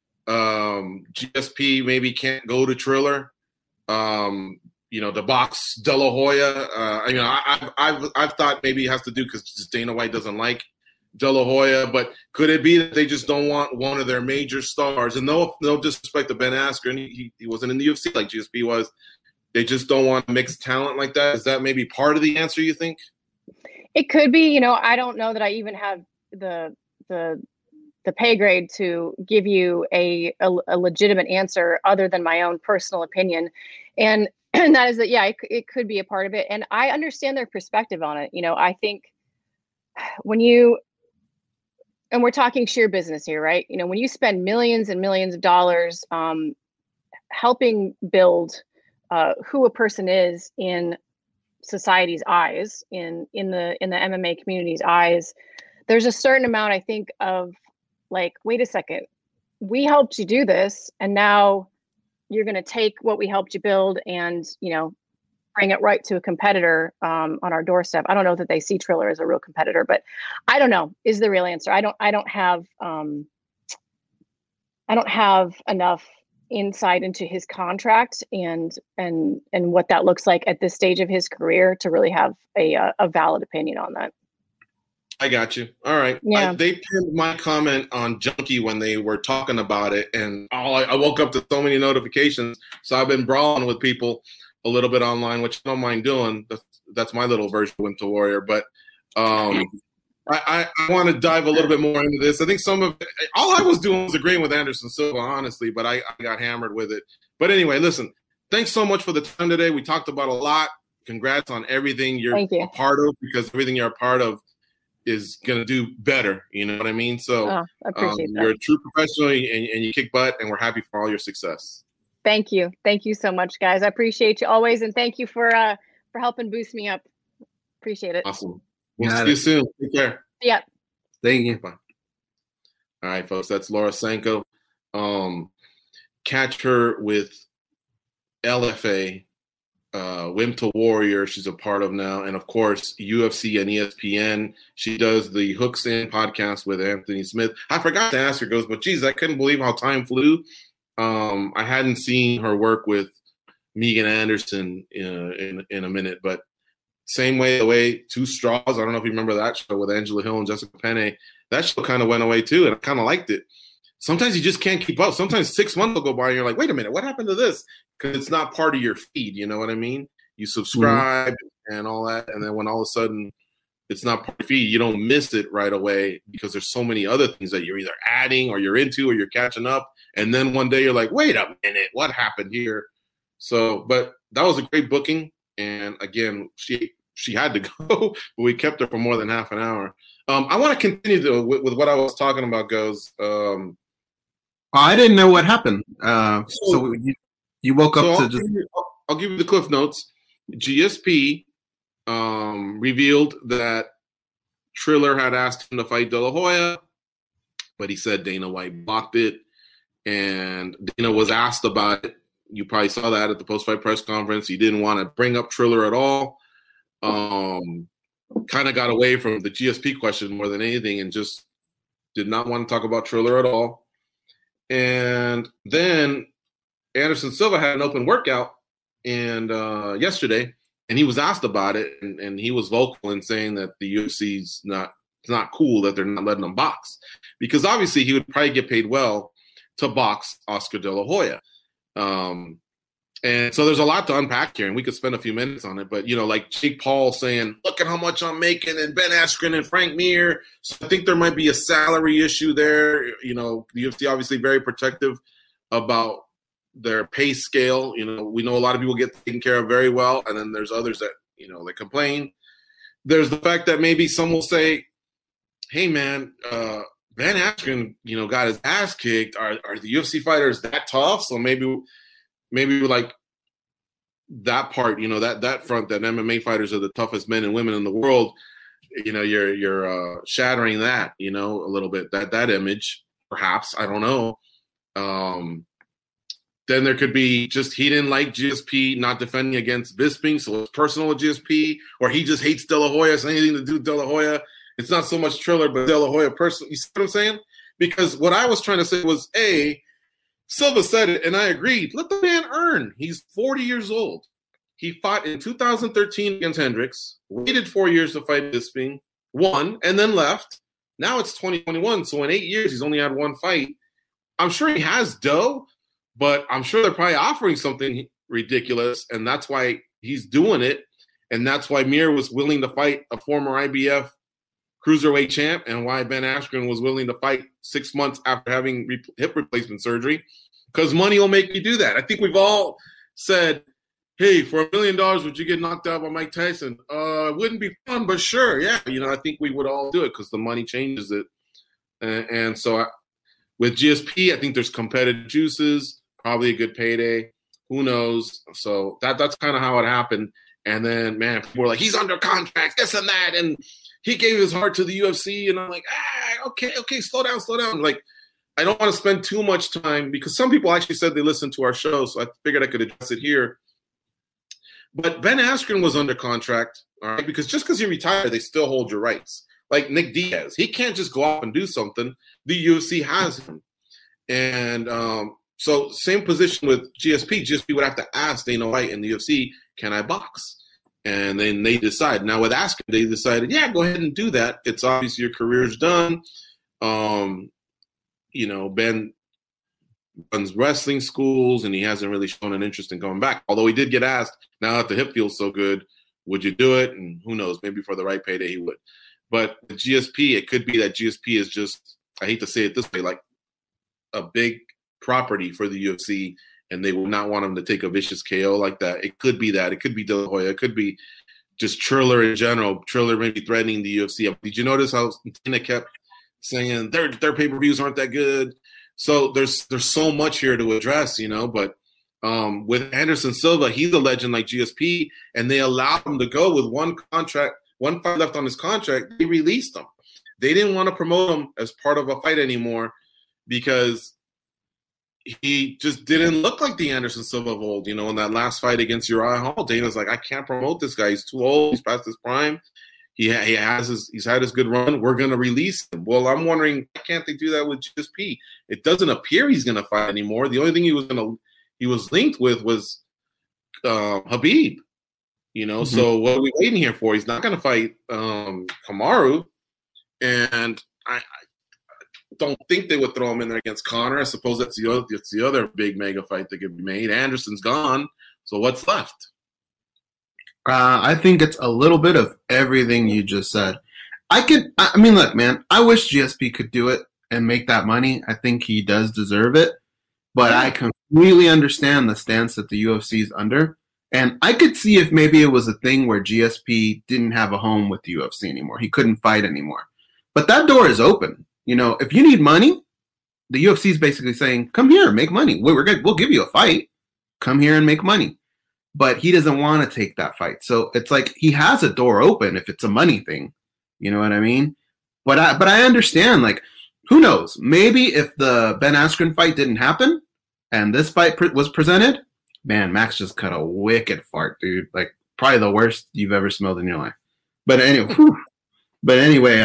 GSP maybe can't go to Triller? To box De La Hoya. I've thought maybe it has to do because Dana White doesn't like De La Hoya, but could it be that they just don't want one of their major stars? And no disrespect to Ben Askren, he wasn't in the UFC like GSP was. They just don't want mixed talent like that. Is that maybe part of the answer, you think? It could be. I don't know that I even have the pay grade to give you a legitimate answer other than my own personal opinion. And that is that, it could be a part of it. And I understand their perspective on it. I think and we're talking sheer business here, right? When you spend millions and millions of dollars helping build who a person is in society's eyes, in the MMA community's eyes, there's a certain amount, I think, of like, wait a second, we helped you do this, and now you're going to take what we helped you build and bring it right to a competitor on our doorstep. I don't know that they see Triller as a real competitor, but I don't know is the real answer. I don't have enough insight into his contract and what that looks like at this stage of his career to really have a valid opinion on that. I got you. All right. Yeah. They pinned my comment on Junkie when they were talking about it, and I woke up to so many notifications. So I've been brawling with people a little bit online, which I don't mind doing. That's my little version of Winter Warrior. But I want to dive a little bit more into this. I think all I was doing was agreeing with Anderson Silva, honestly, but I got hammered with it. But anyway, listen, thanks so much for the time today. We talked about a lot. Congrats on everything you're a part of, because everything you're a part of is going to do better. You know what I mean? So I appreciate that. You're a true professional, and you kick butt, and we're happy for all your success. Thank you. Thank you so much, guys. I appreciate you always. And thank you for helping boost me up. Appreciate it. Awesome. We'll see you soon. Take care. Yeah. Thank you. Bye. All right, folks. That's Laura Sanko. Catch her with LFA, Winter Warrior, she's a part of now. And of course, UFC and ESPN. She does the Hooks In podcast with Anthony Smith. I forgot to ask her, but geez, I couldn't believe how time flew. I hadn't seen her work with Megan Anderson in a minute, but same way, the way Two Straws, I don't know if you remember that show with Angela Hill and Jessica Penne, that show kind of went away too, and I kind of liked it. Sometimes you just can't keep up. Sometimes 6 months will go by and you're like, wait a minute, what happened to this? Because it's not part of your feed, you know what I mean? You subscribe and all that, and then when all of a sudden it's not part of your feed, you don't miss it right away because there's so many other things that you're either adding or you're into or you're catching up. And then one day you're like, wait a minute, what happened here? So, but that was a great booking. And again, she had to go, but we kept her for more than half an hour. I want to continue with what I was talking about, Goes. I didn't know what happened. So you woke up to just... I'll give you the cliff notes. GSP revealed that Triller had asked him to fight De La Hoya, but he said Dana White blocked it. And Dana was asked about it. You probably saw that at the post-fight press conference. He didn't want to bring up Triller at all. Kind of got away from the GSP question more than anything and just did not want to talk about Triller at all. And then Anderson Silva had an open workout yesterday, and he was asked about it, and he was vocal in saying that the UFC's not cool that they're not letting him box, because obviously he would probably get paid well to box Oscar De La Hoya. And so there's a lot to unpack here, and we could spend a few minutes on it. But, like Jake Paul saying, look at how much I'm making, and Ben Askren and Frank Mir. So I think there might be a salary issue there. The UFC obviously very protective about their pay scale. We know a lot of people get taken care of very well, and then there's others that, they complain. There's the fact that maybe some will say, hey, man, Ben Askren, got his ass kicked. Are the UFC fighters that tough? So maybe like that part, that front, that MMA fighters are the toughest men and women in the world. You're shattering that, a little bit, that image, perhaps. I don't know. Then there could be just he didn't like GSP not defending against Bisping, so it's personal with GSP, or he just hates De La Hoya. It's anything to do with De La Hoya. It's not so much Triller, but De La Hoya personally. You see what I'm saying? Because what I was trying to say was, Silva said it, and I agreed. Let the man earn. He's 40 years old. He fought in 2013 against Hendricks, waited 4 years to fight Bisping, won, and then left. Now it's 2021, so in 8 years, he's only had one fight. I'm sure he has dough, but I'm sure they're probably offering something ridiculous, and that's why he's doing it, and that's why Mir was willing to fight a former IBF cruiserweight champ, and why Ben Askren was willing to fight 6 months after having hip replacement surgery, because money will make you do that. I think we've all said, hey, for $1 million, would you get knocked out by Mike Tyson? It wouldn't be fun, but sure, yeah. I think we would all do it because the money changes it. And so with GSP, I think there's competitive juices, probably a good payday. Who knows? So that's kind of how it happened. And then, man, people were like, he's under contract, this and that. And he gave his heart to the UFC. And I'm like, okay, slow down. Like, I don't want to spend too much time because some people actually said they listened to our show. So I figured I could address it here. But Ben Askren was under contract, all right, because just because he retired, they still hold your rights. Like Nick Diaz, he can't just go off and do something. The UFC has him. And so same position with GSP. GSP would have to ask Dana White and the UFC, can I box? And then they decide. Now with Askren, they decided, yeah, go ahead and do that. It's obvious your career's done. Ben runs wrestling schools, and he hasn't really shown an interest in going back. Although he did get asked, now that the hip feels so good, would you do it? And who knows, maybe for the right payday he would. But the GSP, it could be that GSP is just, I hate to say it this way, like a big property for the UFC, and they will not want him to take a vicious KO like that. It could be that. It could be De La Hoya. It could be just Triller in general. Triller maybe threatening the UFC. Did you notice how Tina kept saying their pay-per-views aren't that good? So there's so much here to address, but with Anderson Silva, he's a legend like GSP, and they allowed him to go with one fight left on his contract. They released him. They didn't want to promote him as part of a fight anymore because he just didn't look like the Anderson Silva of old. In that last fight against Uriah Hall, Dana's like, I can't promote this guy. He's too old. He's past his prime. He's had his good run. We're going to release him. Well, I'm wondering, why can't they do that with GSP? It doesn't appear he's going to fight anymore. The only thing he was linked with was Habib. So what are we waiting here for? He's not going to fight Kamaru, and I don't think they would throw him in there against Conor. I suppose that's the other big mega fight that could be made. Anderson's gone, so what's left? I think it's a little bit of everything you just said. Look, man, I wish GSP could do it and make that money. I think he does deserve it. But I completely understand the stance that the UFC is under. And I could see if maybe it was a thing where GSP didn't have a home with the UFC anymore. He couldn't fight anymore. But that door is open. If you need money, the UFC is basically saying, come here, make money. We'll give you a fight. Come here and make money. But he doesn't want to take that fight. So it's like he has a door open if it's a money thing. You know what I mean? But I understand, like, who knows? Maybe if the Ben Askren fight didn't happen and this fight was presented, man, Max just cut a wicked fart, dude. Like, probably the worst you've ever smelled in your life. But anyway,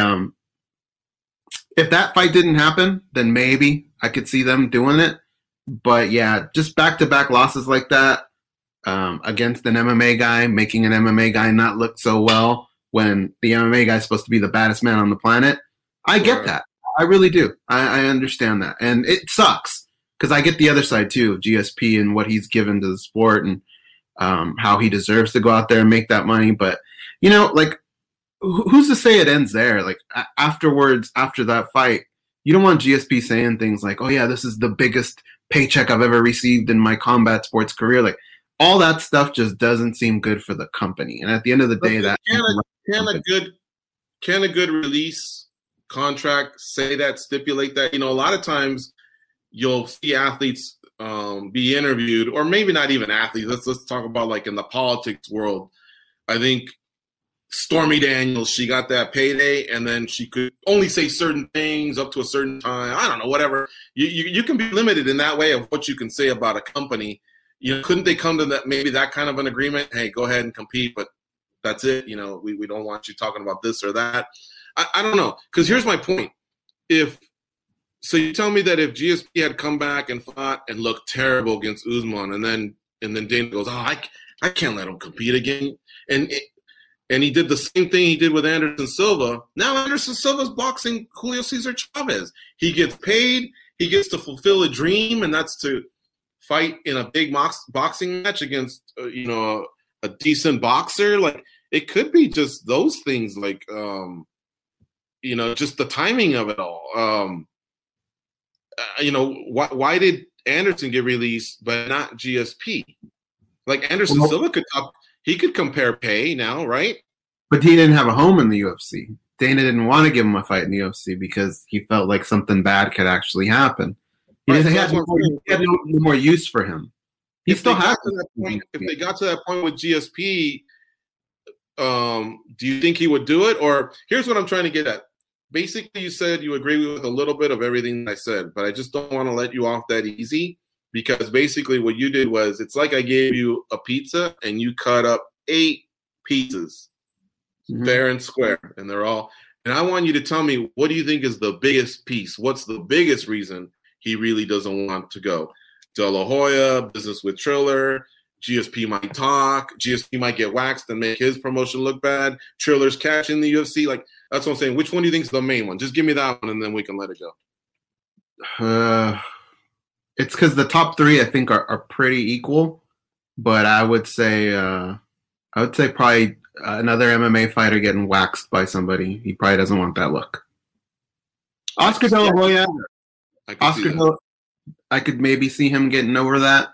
if that fight didn't happen, then maybe I could see them doing it. But yeah, just back-to-back losses like that, against an MMA guy, making an MMA guy not look so well when the MMA guy is supposed to be the baddest man on the planet. I get that. I really do. I understand that. And it sucks because I get the other side too of GSP and what he's given to the sport and how he deserves to go out there and make that money. But, like, who's to say it ends there? Like, afterwards, after that fight, you don't want GSP saying things like, oh, yeah, this is the biggest paycheck I've ever received in my combat sports career. Like, all that stuff just doesn't seem good for the company. And at the end of the day, can a good release contract say that, stipulate that? A lot of times you'll see athletes be interviewed, or maybe not even athletes. Let's talk about like in the politics world. I think Stormy Daniels, she got that payday, and then she could only say certain things up to a certain time. I don't know, whatever. You can be limited in that way of what you can say about a company. Couldn't they come to that kind of an agreement? Hey, go ahead and compete, but that's it. We don't want you talking about this or that. I don't know, because here's my point. So you tell me that if GSP had come back and fought and looked terrible against Usman, and then Dana goes, I can't let him compete again, and he did the same thing he did with Anderson Silva. Now Anderson Silva's boxing Julio Cesar Chavez. He gets paid. He gets to fulfill a dream, and that's to fight in a big boxing match against a decent boxer. Like, it could be just those things, like just the timing of it all. Why did Anderson get released but not GSP? Like, Anderson Silva could compare pay now, right? But he didn't have a home in the UFC. Dana didn't want to give him a fight in the UFC because he felt like something bad could actually happen. He had no more use for him. He still has that point. If they got to that point with GSP, do you think he would do it? Or here's what I'm trying to get at. Basically, you said you agree with a little bit of everything I said, but I just don't want to let you off that easy, because basically what you did was, it's like I gave you a pizza and you cut up 8 pieces, fair and square, and and I want you to tell me, what do you think is the biggest piece? What's the biggest reason he really doesn't want to go? De La Hoya, business with Triller, GSP might talk, GSP might get waxed and make his promotion look bad, Triller's cash in the UFC. Like, that's what I'm saying. Which one do you think is the main one? Just give me that one, and then we can let it go. It's because the top 3, I think, are pretty equal. But I would say probably another MMA fighter getting waxed by somebody. He probably doesn't want that look. Oscar De La Hoya. I could maybe see him getting over that.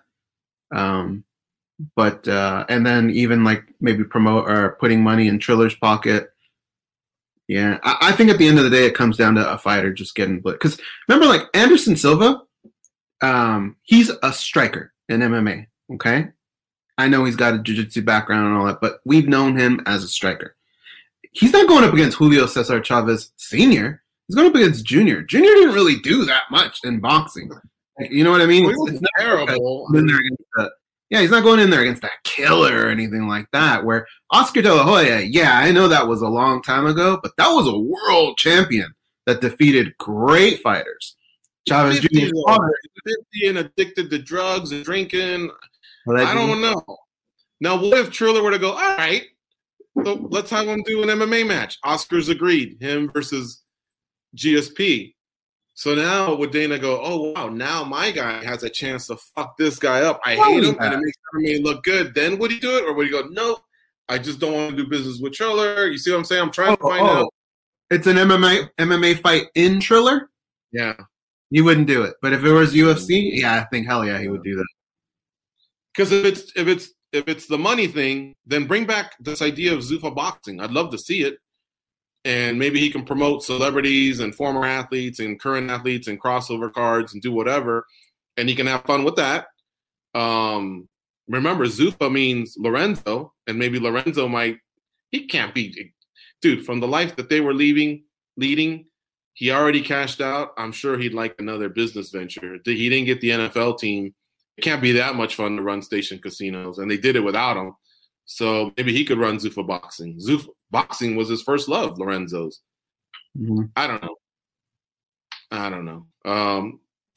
But and then even like maybe promote or putting money in Triller's pocket. Yeah, I think at the end of the day, it comes down to a fighter just getting blitzed. Because remember, like Anderson Silva, he's a striker in MMA. Okay, I know he's got a jiu-jitsu background and all that, but we've known him as a striker. He's not going up against Julio Cesar Chavez Sr. He's going up against Junior. Junior didn't really do that much in boxing. Like, you know what I mean? It's not terrible. He's not going in there against that killer or anything like that. Where Oscar De La Hoya, I know that was a long time ago, but that was a world champion that defeated great fighters. Chavez Jr. 50 and addicted to drugs and drinking. I don't know. Now, what if Triller were to go, all right, so let's have him do an MMA match? Oscar's agreed, him versus GSP. So now would Dana go, oh, wow, now my guy has a chance to fuck this guy up. I hate him, and it makes MMA look good. Then would he do it? Or would he go, no, I just don't want to do business with Triller? You see what I'm saying? I'm trying to find out. It's an MMA fight in Triller? Yeah. He wouldn't do it. But if it was UFC, I think hell yeah, he would do that. Because if it's the money thing, then bring back this idea of Zuffa boxing. I'd love to see it. And maybe he can promote celebrities and former athletes and current athletes and crossover cards and do whatever. And he can have fun with that. Remember, Zuffa means Lorenzo. And maybe Lorenzo he can't be. Dude, from the life that they were leading, he already cashed out. I'm sure he'd like another business venture. He didn't get the NFL team. It can't be that much fun to run station casinos. And they did it without him. So maybe he could run Zuffa boxing. Zuffa boxing was his first love, Lorenzo's. Mm-hmm. I don't know.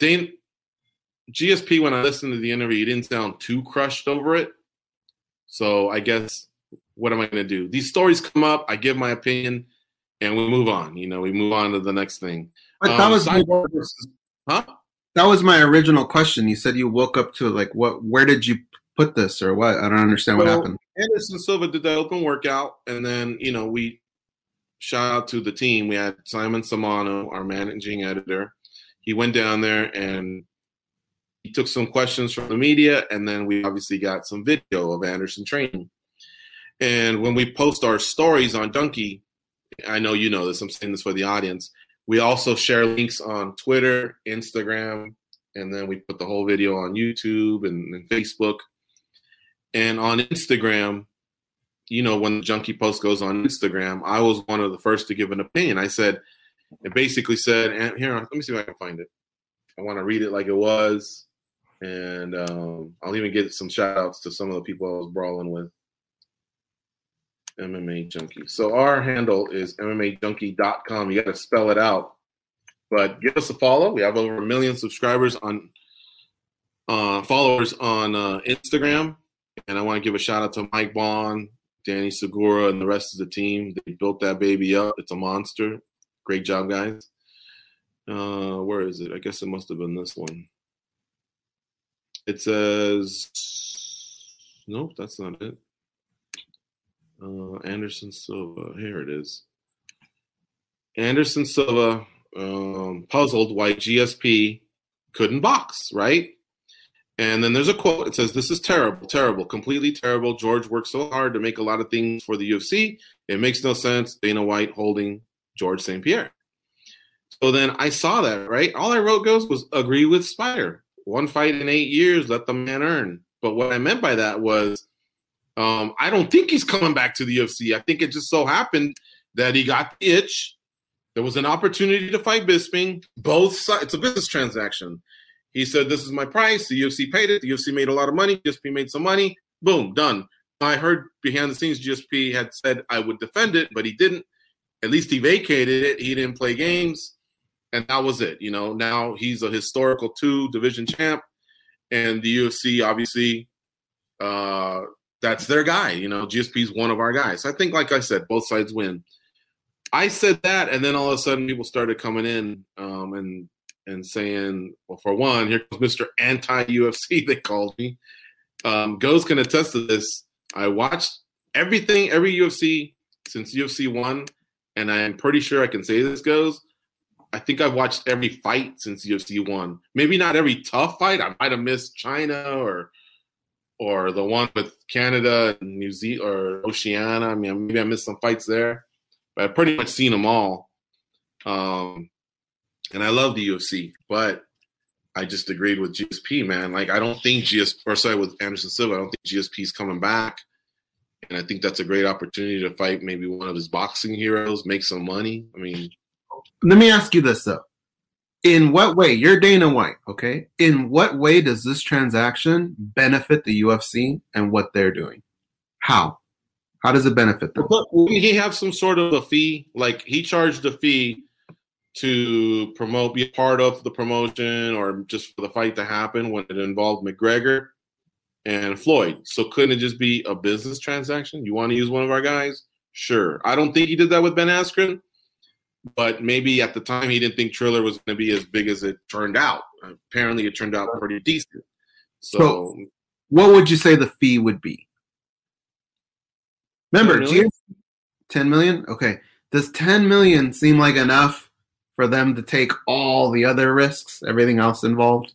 GSP, when I listened to the interview, he didn't sound too crushed over it. So I guess, what am I going to do? These stories come up, I give my opinion, and we move on. We move on to the next thing. But that was that was my original question. You said you woke up to it. Like, where did you put this or what? I don't understand what happened. Anderson Silva did the open workout, and then, we shout out to the team. We had Simon Samano, our managing editor. He went down there and he took some questions from the media, and then we obviously got some video of Anderson training. And when we post our stories on Junkie, I know you know this, I'm saying this for the audience, we also share links on Twitter, Instagram, and then we put the whole video on YouTube and Facebook. And on Instagram, when the Junkie Post goes on Instagram, I was one of the first to give an opinion. It basically said, and here, let me see if I can find it. I want to read it like it was. And I'll even get some shout outs to some of the people I was brawling with. MMA Junkie. So our handle is MMAJunkie.com. You got to spell it out. But give us a follow. We have over 1 million subscribers followers on Instagram. And I want to give a shout out to Mike Bond, Danny Segura, and the rest of the team. They built that baby up. It's a monster. Great job, guys. Where is it? I guess it must have been this one. It says, nope, that's not it. Anderson Silva. Here it is. Anderson Silva puzzled why GSP couldn't box, right? And then there's a quote. It says, "This is terrible, terrible, completely terrible. George worked so hard to make a lot of things for the UFC. It makes no sense. Dana White holding George St. Pierre." So then I saw that, right? All I wrote was agree with Spider. 1 fight in 8 years, let the man earn. But what I meant by that was I don't think he's coming back to the UFC. I think it just so happened that he got the itch. There was an opportunity to fight Bisping. Both sides. It's a business transaction. He said, this is my price. The UFC paid it. The UFC made a lot of money. GSP made some money. Boom, done. I heard behind the scenes GSP had said I would defend it, but he didn't. At least he vacated it. He didn't play games. And that was it. Now he's a historical 2 division champ. And the UFC, obviously, that's their guy. GSP's one of our guys. I think, like I said, both sides win. I said that, and then all of a sudden people started coming in and saying, well, for one, here comes Mr. Anti-UFC, they called me. Goes can attest to this. I watched every UFC since UFC 1, and I'm pretty sure I can say this, Goes. I think I've watched every fight since UFC 1. Maybe not every tough fight. I might have missed China or the one with Canada and New Zealand or Oceania. I mean, maybe I missed some fights there. But I've pretty much seen them all. And I love the UFC. But I just agreed with GSP, man. Like, I don't think with Anderson Silva, I don't think GSP's coming back. And I think that's a great opportunity to fight maybe one of his boxing heroes, make some money. I mean, let me ask you this, though. In what way, you're Dana White, okay? In what way does this transaction benefit the UFC and what they're doing? How? How does it benefit them? Will he have some sort of a fee? Like, he charged a fee to promote, be a part of the promotion or just for the fight to happen when it involved McGregor and Floyd. So couldn't it just be a business transaction? You want to use one of our guys? Sure. I don't think he did that with Ben Askren. But maybe at the time he didn't think Triller was going to be as big as it turned out. Apparently it turned out pretty decent. So what would you say the fee would be? Remember, 10 million? Okay. Does 10 million seem like enough for them to take all the other risks, everything else involved?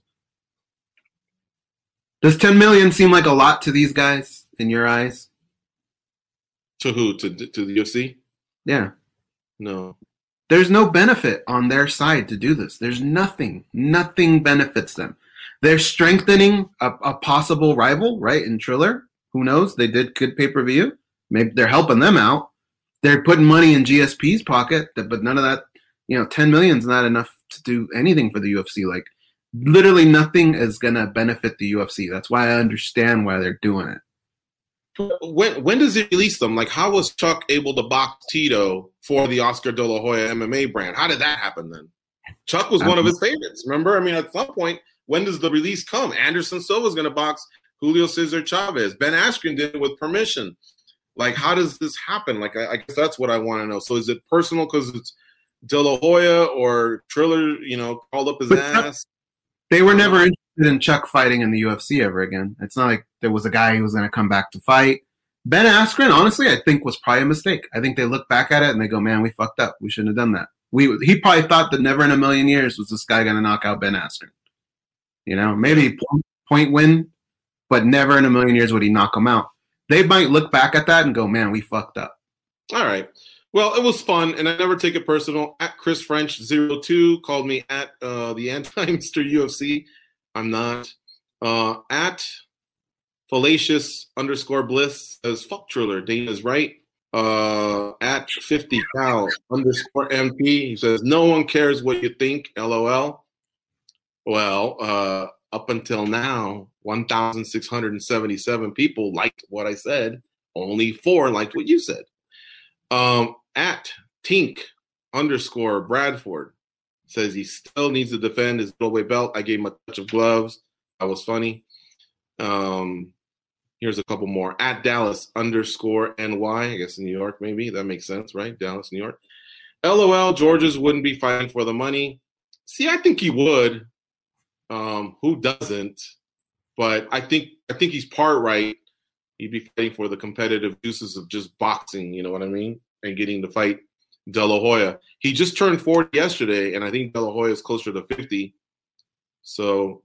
Does 10 million seem like a lot to these guys in your eyes? To who? To the UFC? Yeah. No. There's no benefit on their side to do this. There's nothing. Nothing benefits them. They're strengthening a possible rival, right, in Triller. Who knows? They did good pay-per-view. Maybe they're helping them out. They're putting money in GSP's pocket, but none of that, 10 million is not enough to do anything for the UFC. Like, literally nothing is going to benefit the UFC. That's why I understand why they're doing it. When does it release them? Like, how was Chuck able to box Tito for the Oscar De La Hoya MMA brand? How did that happen then? Chuck was one of his favorites, remember? I mean, at some point, when does the release come? Anderson Silva's going to box Julio Cesar Chavez. Ben Askren did it with permission. Like, how does this happen? Like, I guess that's what I want to know. So is it personal because it's De La Hoya or Triller, called up his ass? They were never interested in Chuck fighting in the UFC ever again. It's not like there was a guy who was going to come back to fight. Ben Askren, honestly, I think was probably a mistake. I think they look back at it and they go, man, we fucked up. We shouldn't have done that. He probably thought that never in a million years was this guy going to knock out Ben Askren. Maybe point win, but never in a million years would he knock him out. They might look back at that and go, man, we fucked up. All right. Well, it was fun, and I never take it personal. At Chris French 02 called me at the anti-Mr. UFC. I'm not. At Fallacious_bliss says, fuck Triller. Dana's right. At 50 Cal _MP, he says, no one cares what you think, LOL. Well, up until now, 1,677 people liked what I said. Only 4 liked what you said. At Tink_Bradford says he still needs to defend his middleweight belt. I gave him a touch of gloves. That was funny. Here's a couple more. At Dallas_NY, I guess in New York, maybe. That makes sense, right? Dallas, New York. LOL, Georges wouldn't be fighting for the money. See, I think he would. Who doesn't? But I think he's part right. He'd be fighting for the competitive juices of just boxing, you know what I mean? And getting to fight De La Hoya. He just turned 40 yesterday, and I think De La Hoya is closer to 50. So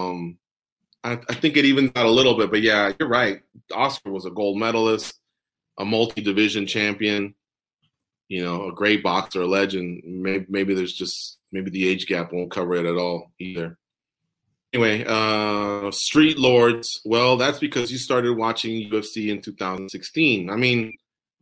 I think it evens out a little bit. But, yeah, you're right. Oscar was a gold medalist, a multi-division champion, a great boxer, a legend. Maybe the age gap won't cover it at all either. Anyway, Street Lords. Well, that's because you started watching UFC in 2016. I mean,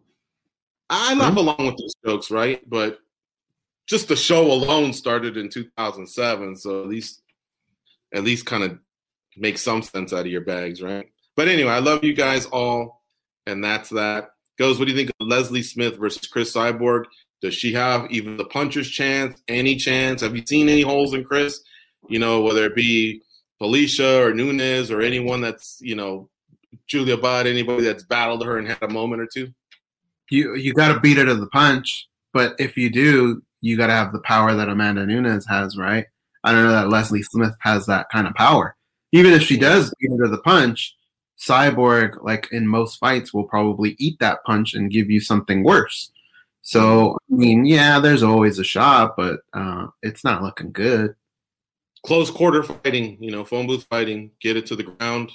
I laugh along with those jokes, right? But just the show alone started in 2007, so at least kind of make some sense out of your bags, right? But anyway, I love you guys all, and that's that. Goes, what do you think of Leslie Smith versus Chris Cyborg? Does she have even the puncher's chance, any chance? Have you seen any holes in Chris? Whether it be Felicia or Nunes or anyone that's, Julia Budd, anybody that's battled her and had a moment or two? You got to beat her to the punch, but if you do, you got to have the power that Amanda Nunes has, right? I don't know that Leslie Smith has that kind of power. Even if she does beat her to the punch, Cyborg, like in most fights, will probably eat that punch and give you something worse. So, I mean, yeah, there's always a shot, but it's not looking good. Close quarter fighting, phone booth fighting, get it to the ground.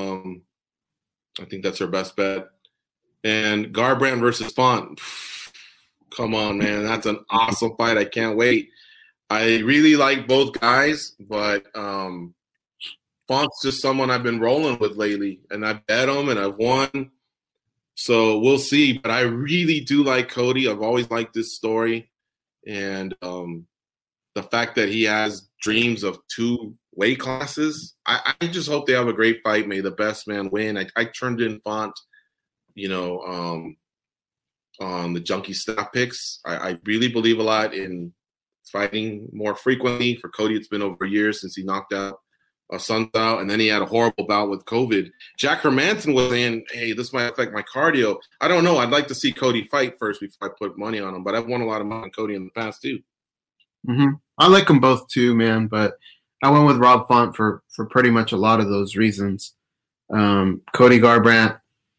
I think that's her best bet. And Garbrandt versus Font. Come on, man. That's an awesome fight. I can't wait. I really like both guys, but Font's just someone I've been rolling with lately. And I bet him and I've won. So we'll see. But I really do like Cody. I've always liked this story. And the fact that he has dreams of 2 weight classes, I just hope they have a great fight. May the best man win. I turned in Font, on the Junkie staff picks. I really believe a lot in fighting more frequently. For Cody, it's been over a year since he knocked out Sundown, and then he had a horrible bout with COVID. Jack Hermanson was saying, hey, this might affect my cardio. I don't know. I'd like to see Cody fight first before I put money on him, but I've won a lot of money on Cody in the past too. Mm-hmm. I like them both too, man, but I went with Rob Font for pretty much a lot of those reasons. Cody Garbrandt,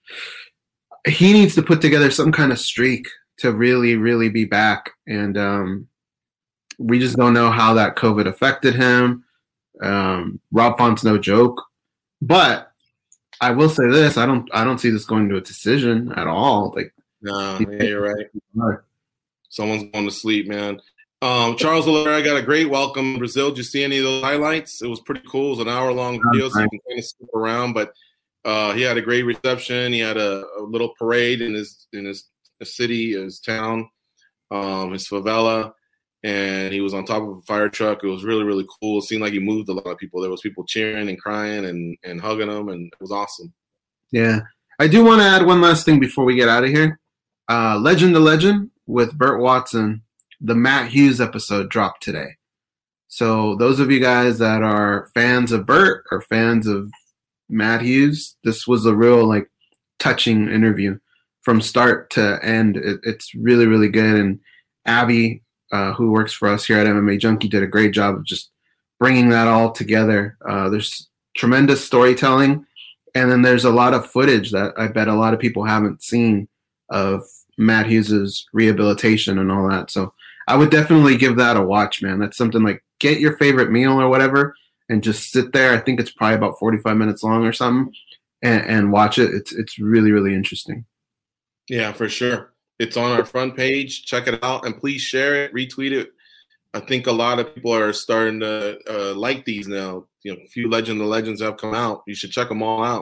he needs to put together some kind of streak to really, really be back. And we just don't know how that COVID affected him. Rob Font's no joke. But I will say this, I don't see this going to a decision at all. No, yeah, you're right. Someone's going to sleep, man. Charles Oliveira got a great welcome in Brazil. Did you see any of those highlights? It was pretty cool. It was an hour-long video, so you can kind of skip around. But he had a great reception. He had a little parade in his city, his town, his favela, and he was on top of a fire truck. It was really, really cool. It seemed like he moved a lot of people. There was people cheering and crying and hugging him, and it was awesome. Yeah. I do want to add one last thing before we get out of here. Legend to Legend with Burt Watson. The Matt Hughes episode dropped today. So those of you guys that are fans of Burt or fans of Matt Hughes, this was a real touching interview from start to end. It's really, really good. And Abby, who works for us here at MMA Junkie, did a great job of just bringing that all together. There's tremendous storytelling. And then there's a lot of footage that I bet a lot of people haven't seen of Matt Hughes's rehabilitation and all that. So I would definitely give that a watch, man. That's something get your favorite meal or whatever and just sit there. I think it's probably about 45 minutes long or something and watch it. It's really, really interesting. Yeah, for sure. It's on our front page. Check it out and please share it, retweet it. I think a lot of people are starting to like these now. A few Legend of Legends have come out. You should check them all out.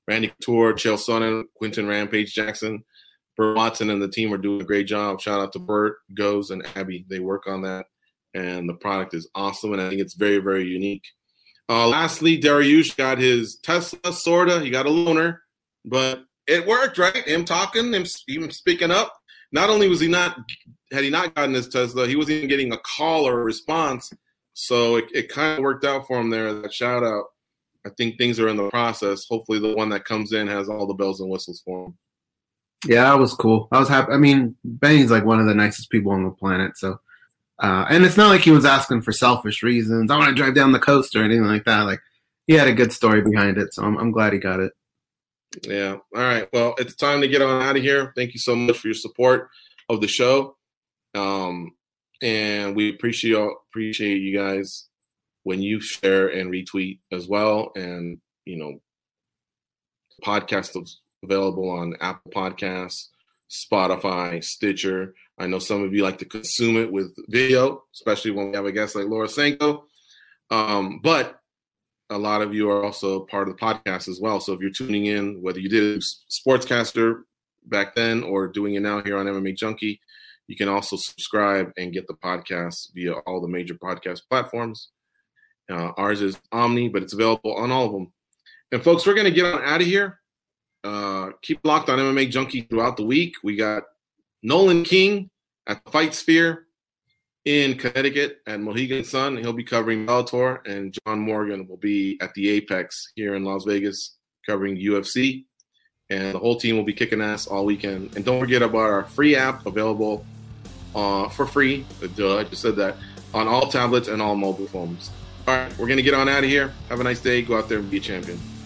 Randy Couture, Chael Sonnen, Quinton Rampage Jackson, Bert Watson, and the team are doing a great job. Shout out to Bert, Goes, and Abby. They work on that, and the product is awesome, and I think it's very, very unique. Lastly, Dariush got his Tesla, sorta. He got a loaner, but it worked, right? Him talking, him speaking up. Not only had he not gotten his Tesla, he wasn't even getting a call or a response. So it kind of worked out for him there. That shout out. I think things are in the process. Hopefully the one that comes in has all the bells and whistles for him. Yeah, that was cool. I was happy. I mean, Benny's like one of the nicest people on the planet. So, and it's not like he was asking for selfish reasons. I want to drive down the coast or anything like that. Like, he had a good story behind it. So I'm glad he got it. Yeah. All right. Well, it's time to get on out of here. Thank you so much for your support of the show. And we appreciate you guys when you share and retweet as well. And, the podcast is available on Apple Podcasts, Spotify, Stitcher. I know some of you like to consume it with video, especially when we have a guest like Laura Sanko. But a lot of you are also part of the podcast as well. So if you're tuning in, whether you did Sportscaster back then or doing it now here on MMA Junkie, you can also subscribe and get the podcast via all the major podcast platforms. Ours is Omni, but it's available on all of them. And folks, we're going to get on out of here. Keep locked on MMA Junkie throughout the week. We got Nolan King at the Fight Sphere in Connecticut at Mohegan Sun. He'll be covering Bellator, and John Morgan will be at the Apex here in Las Vegas covering UFC. And the whole team will be kicking ass all weekend. And don't forget about our free app available for free. I just said that, on all tablets and all mobile phones. All right, we're going to get on out of here. Have a nice day. Go out there and be a champion.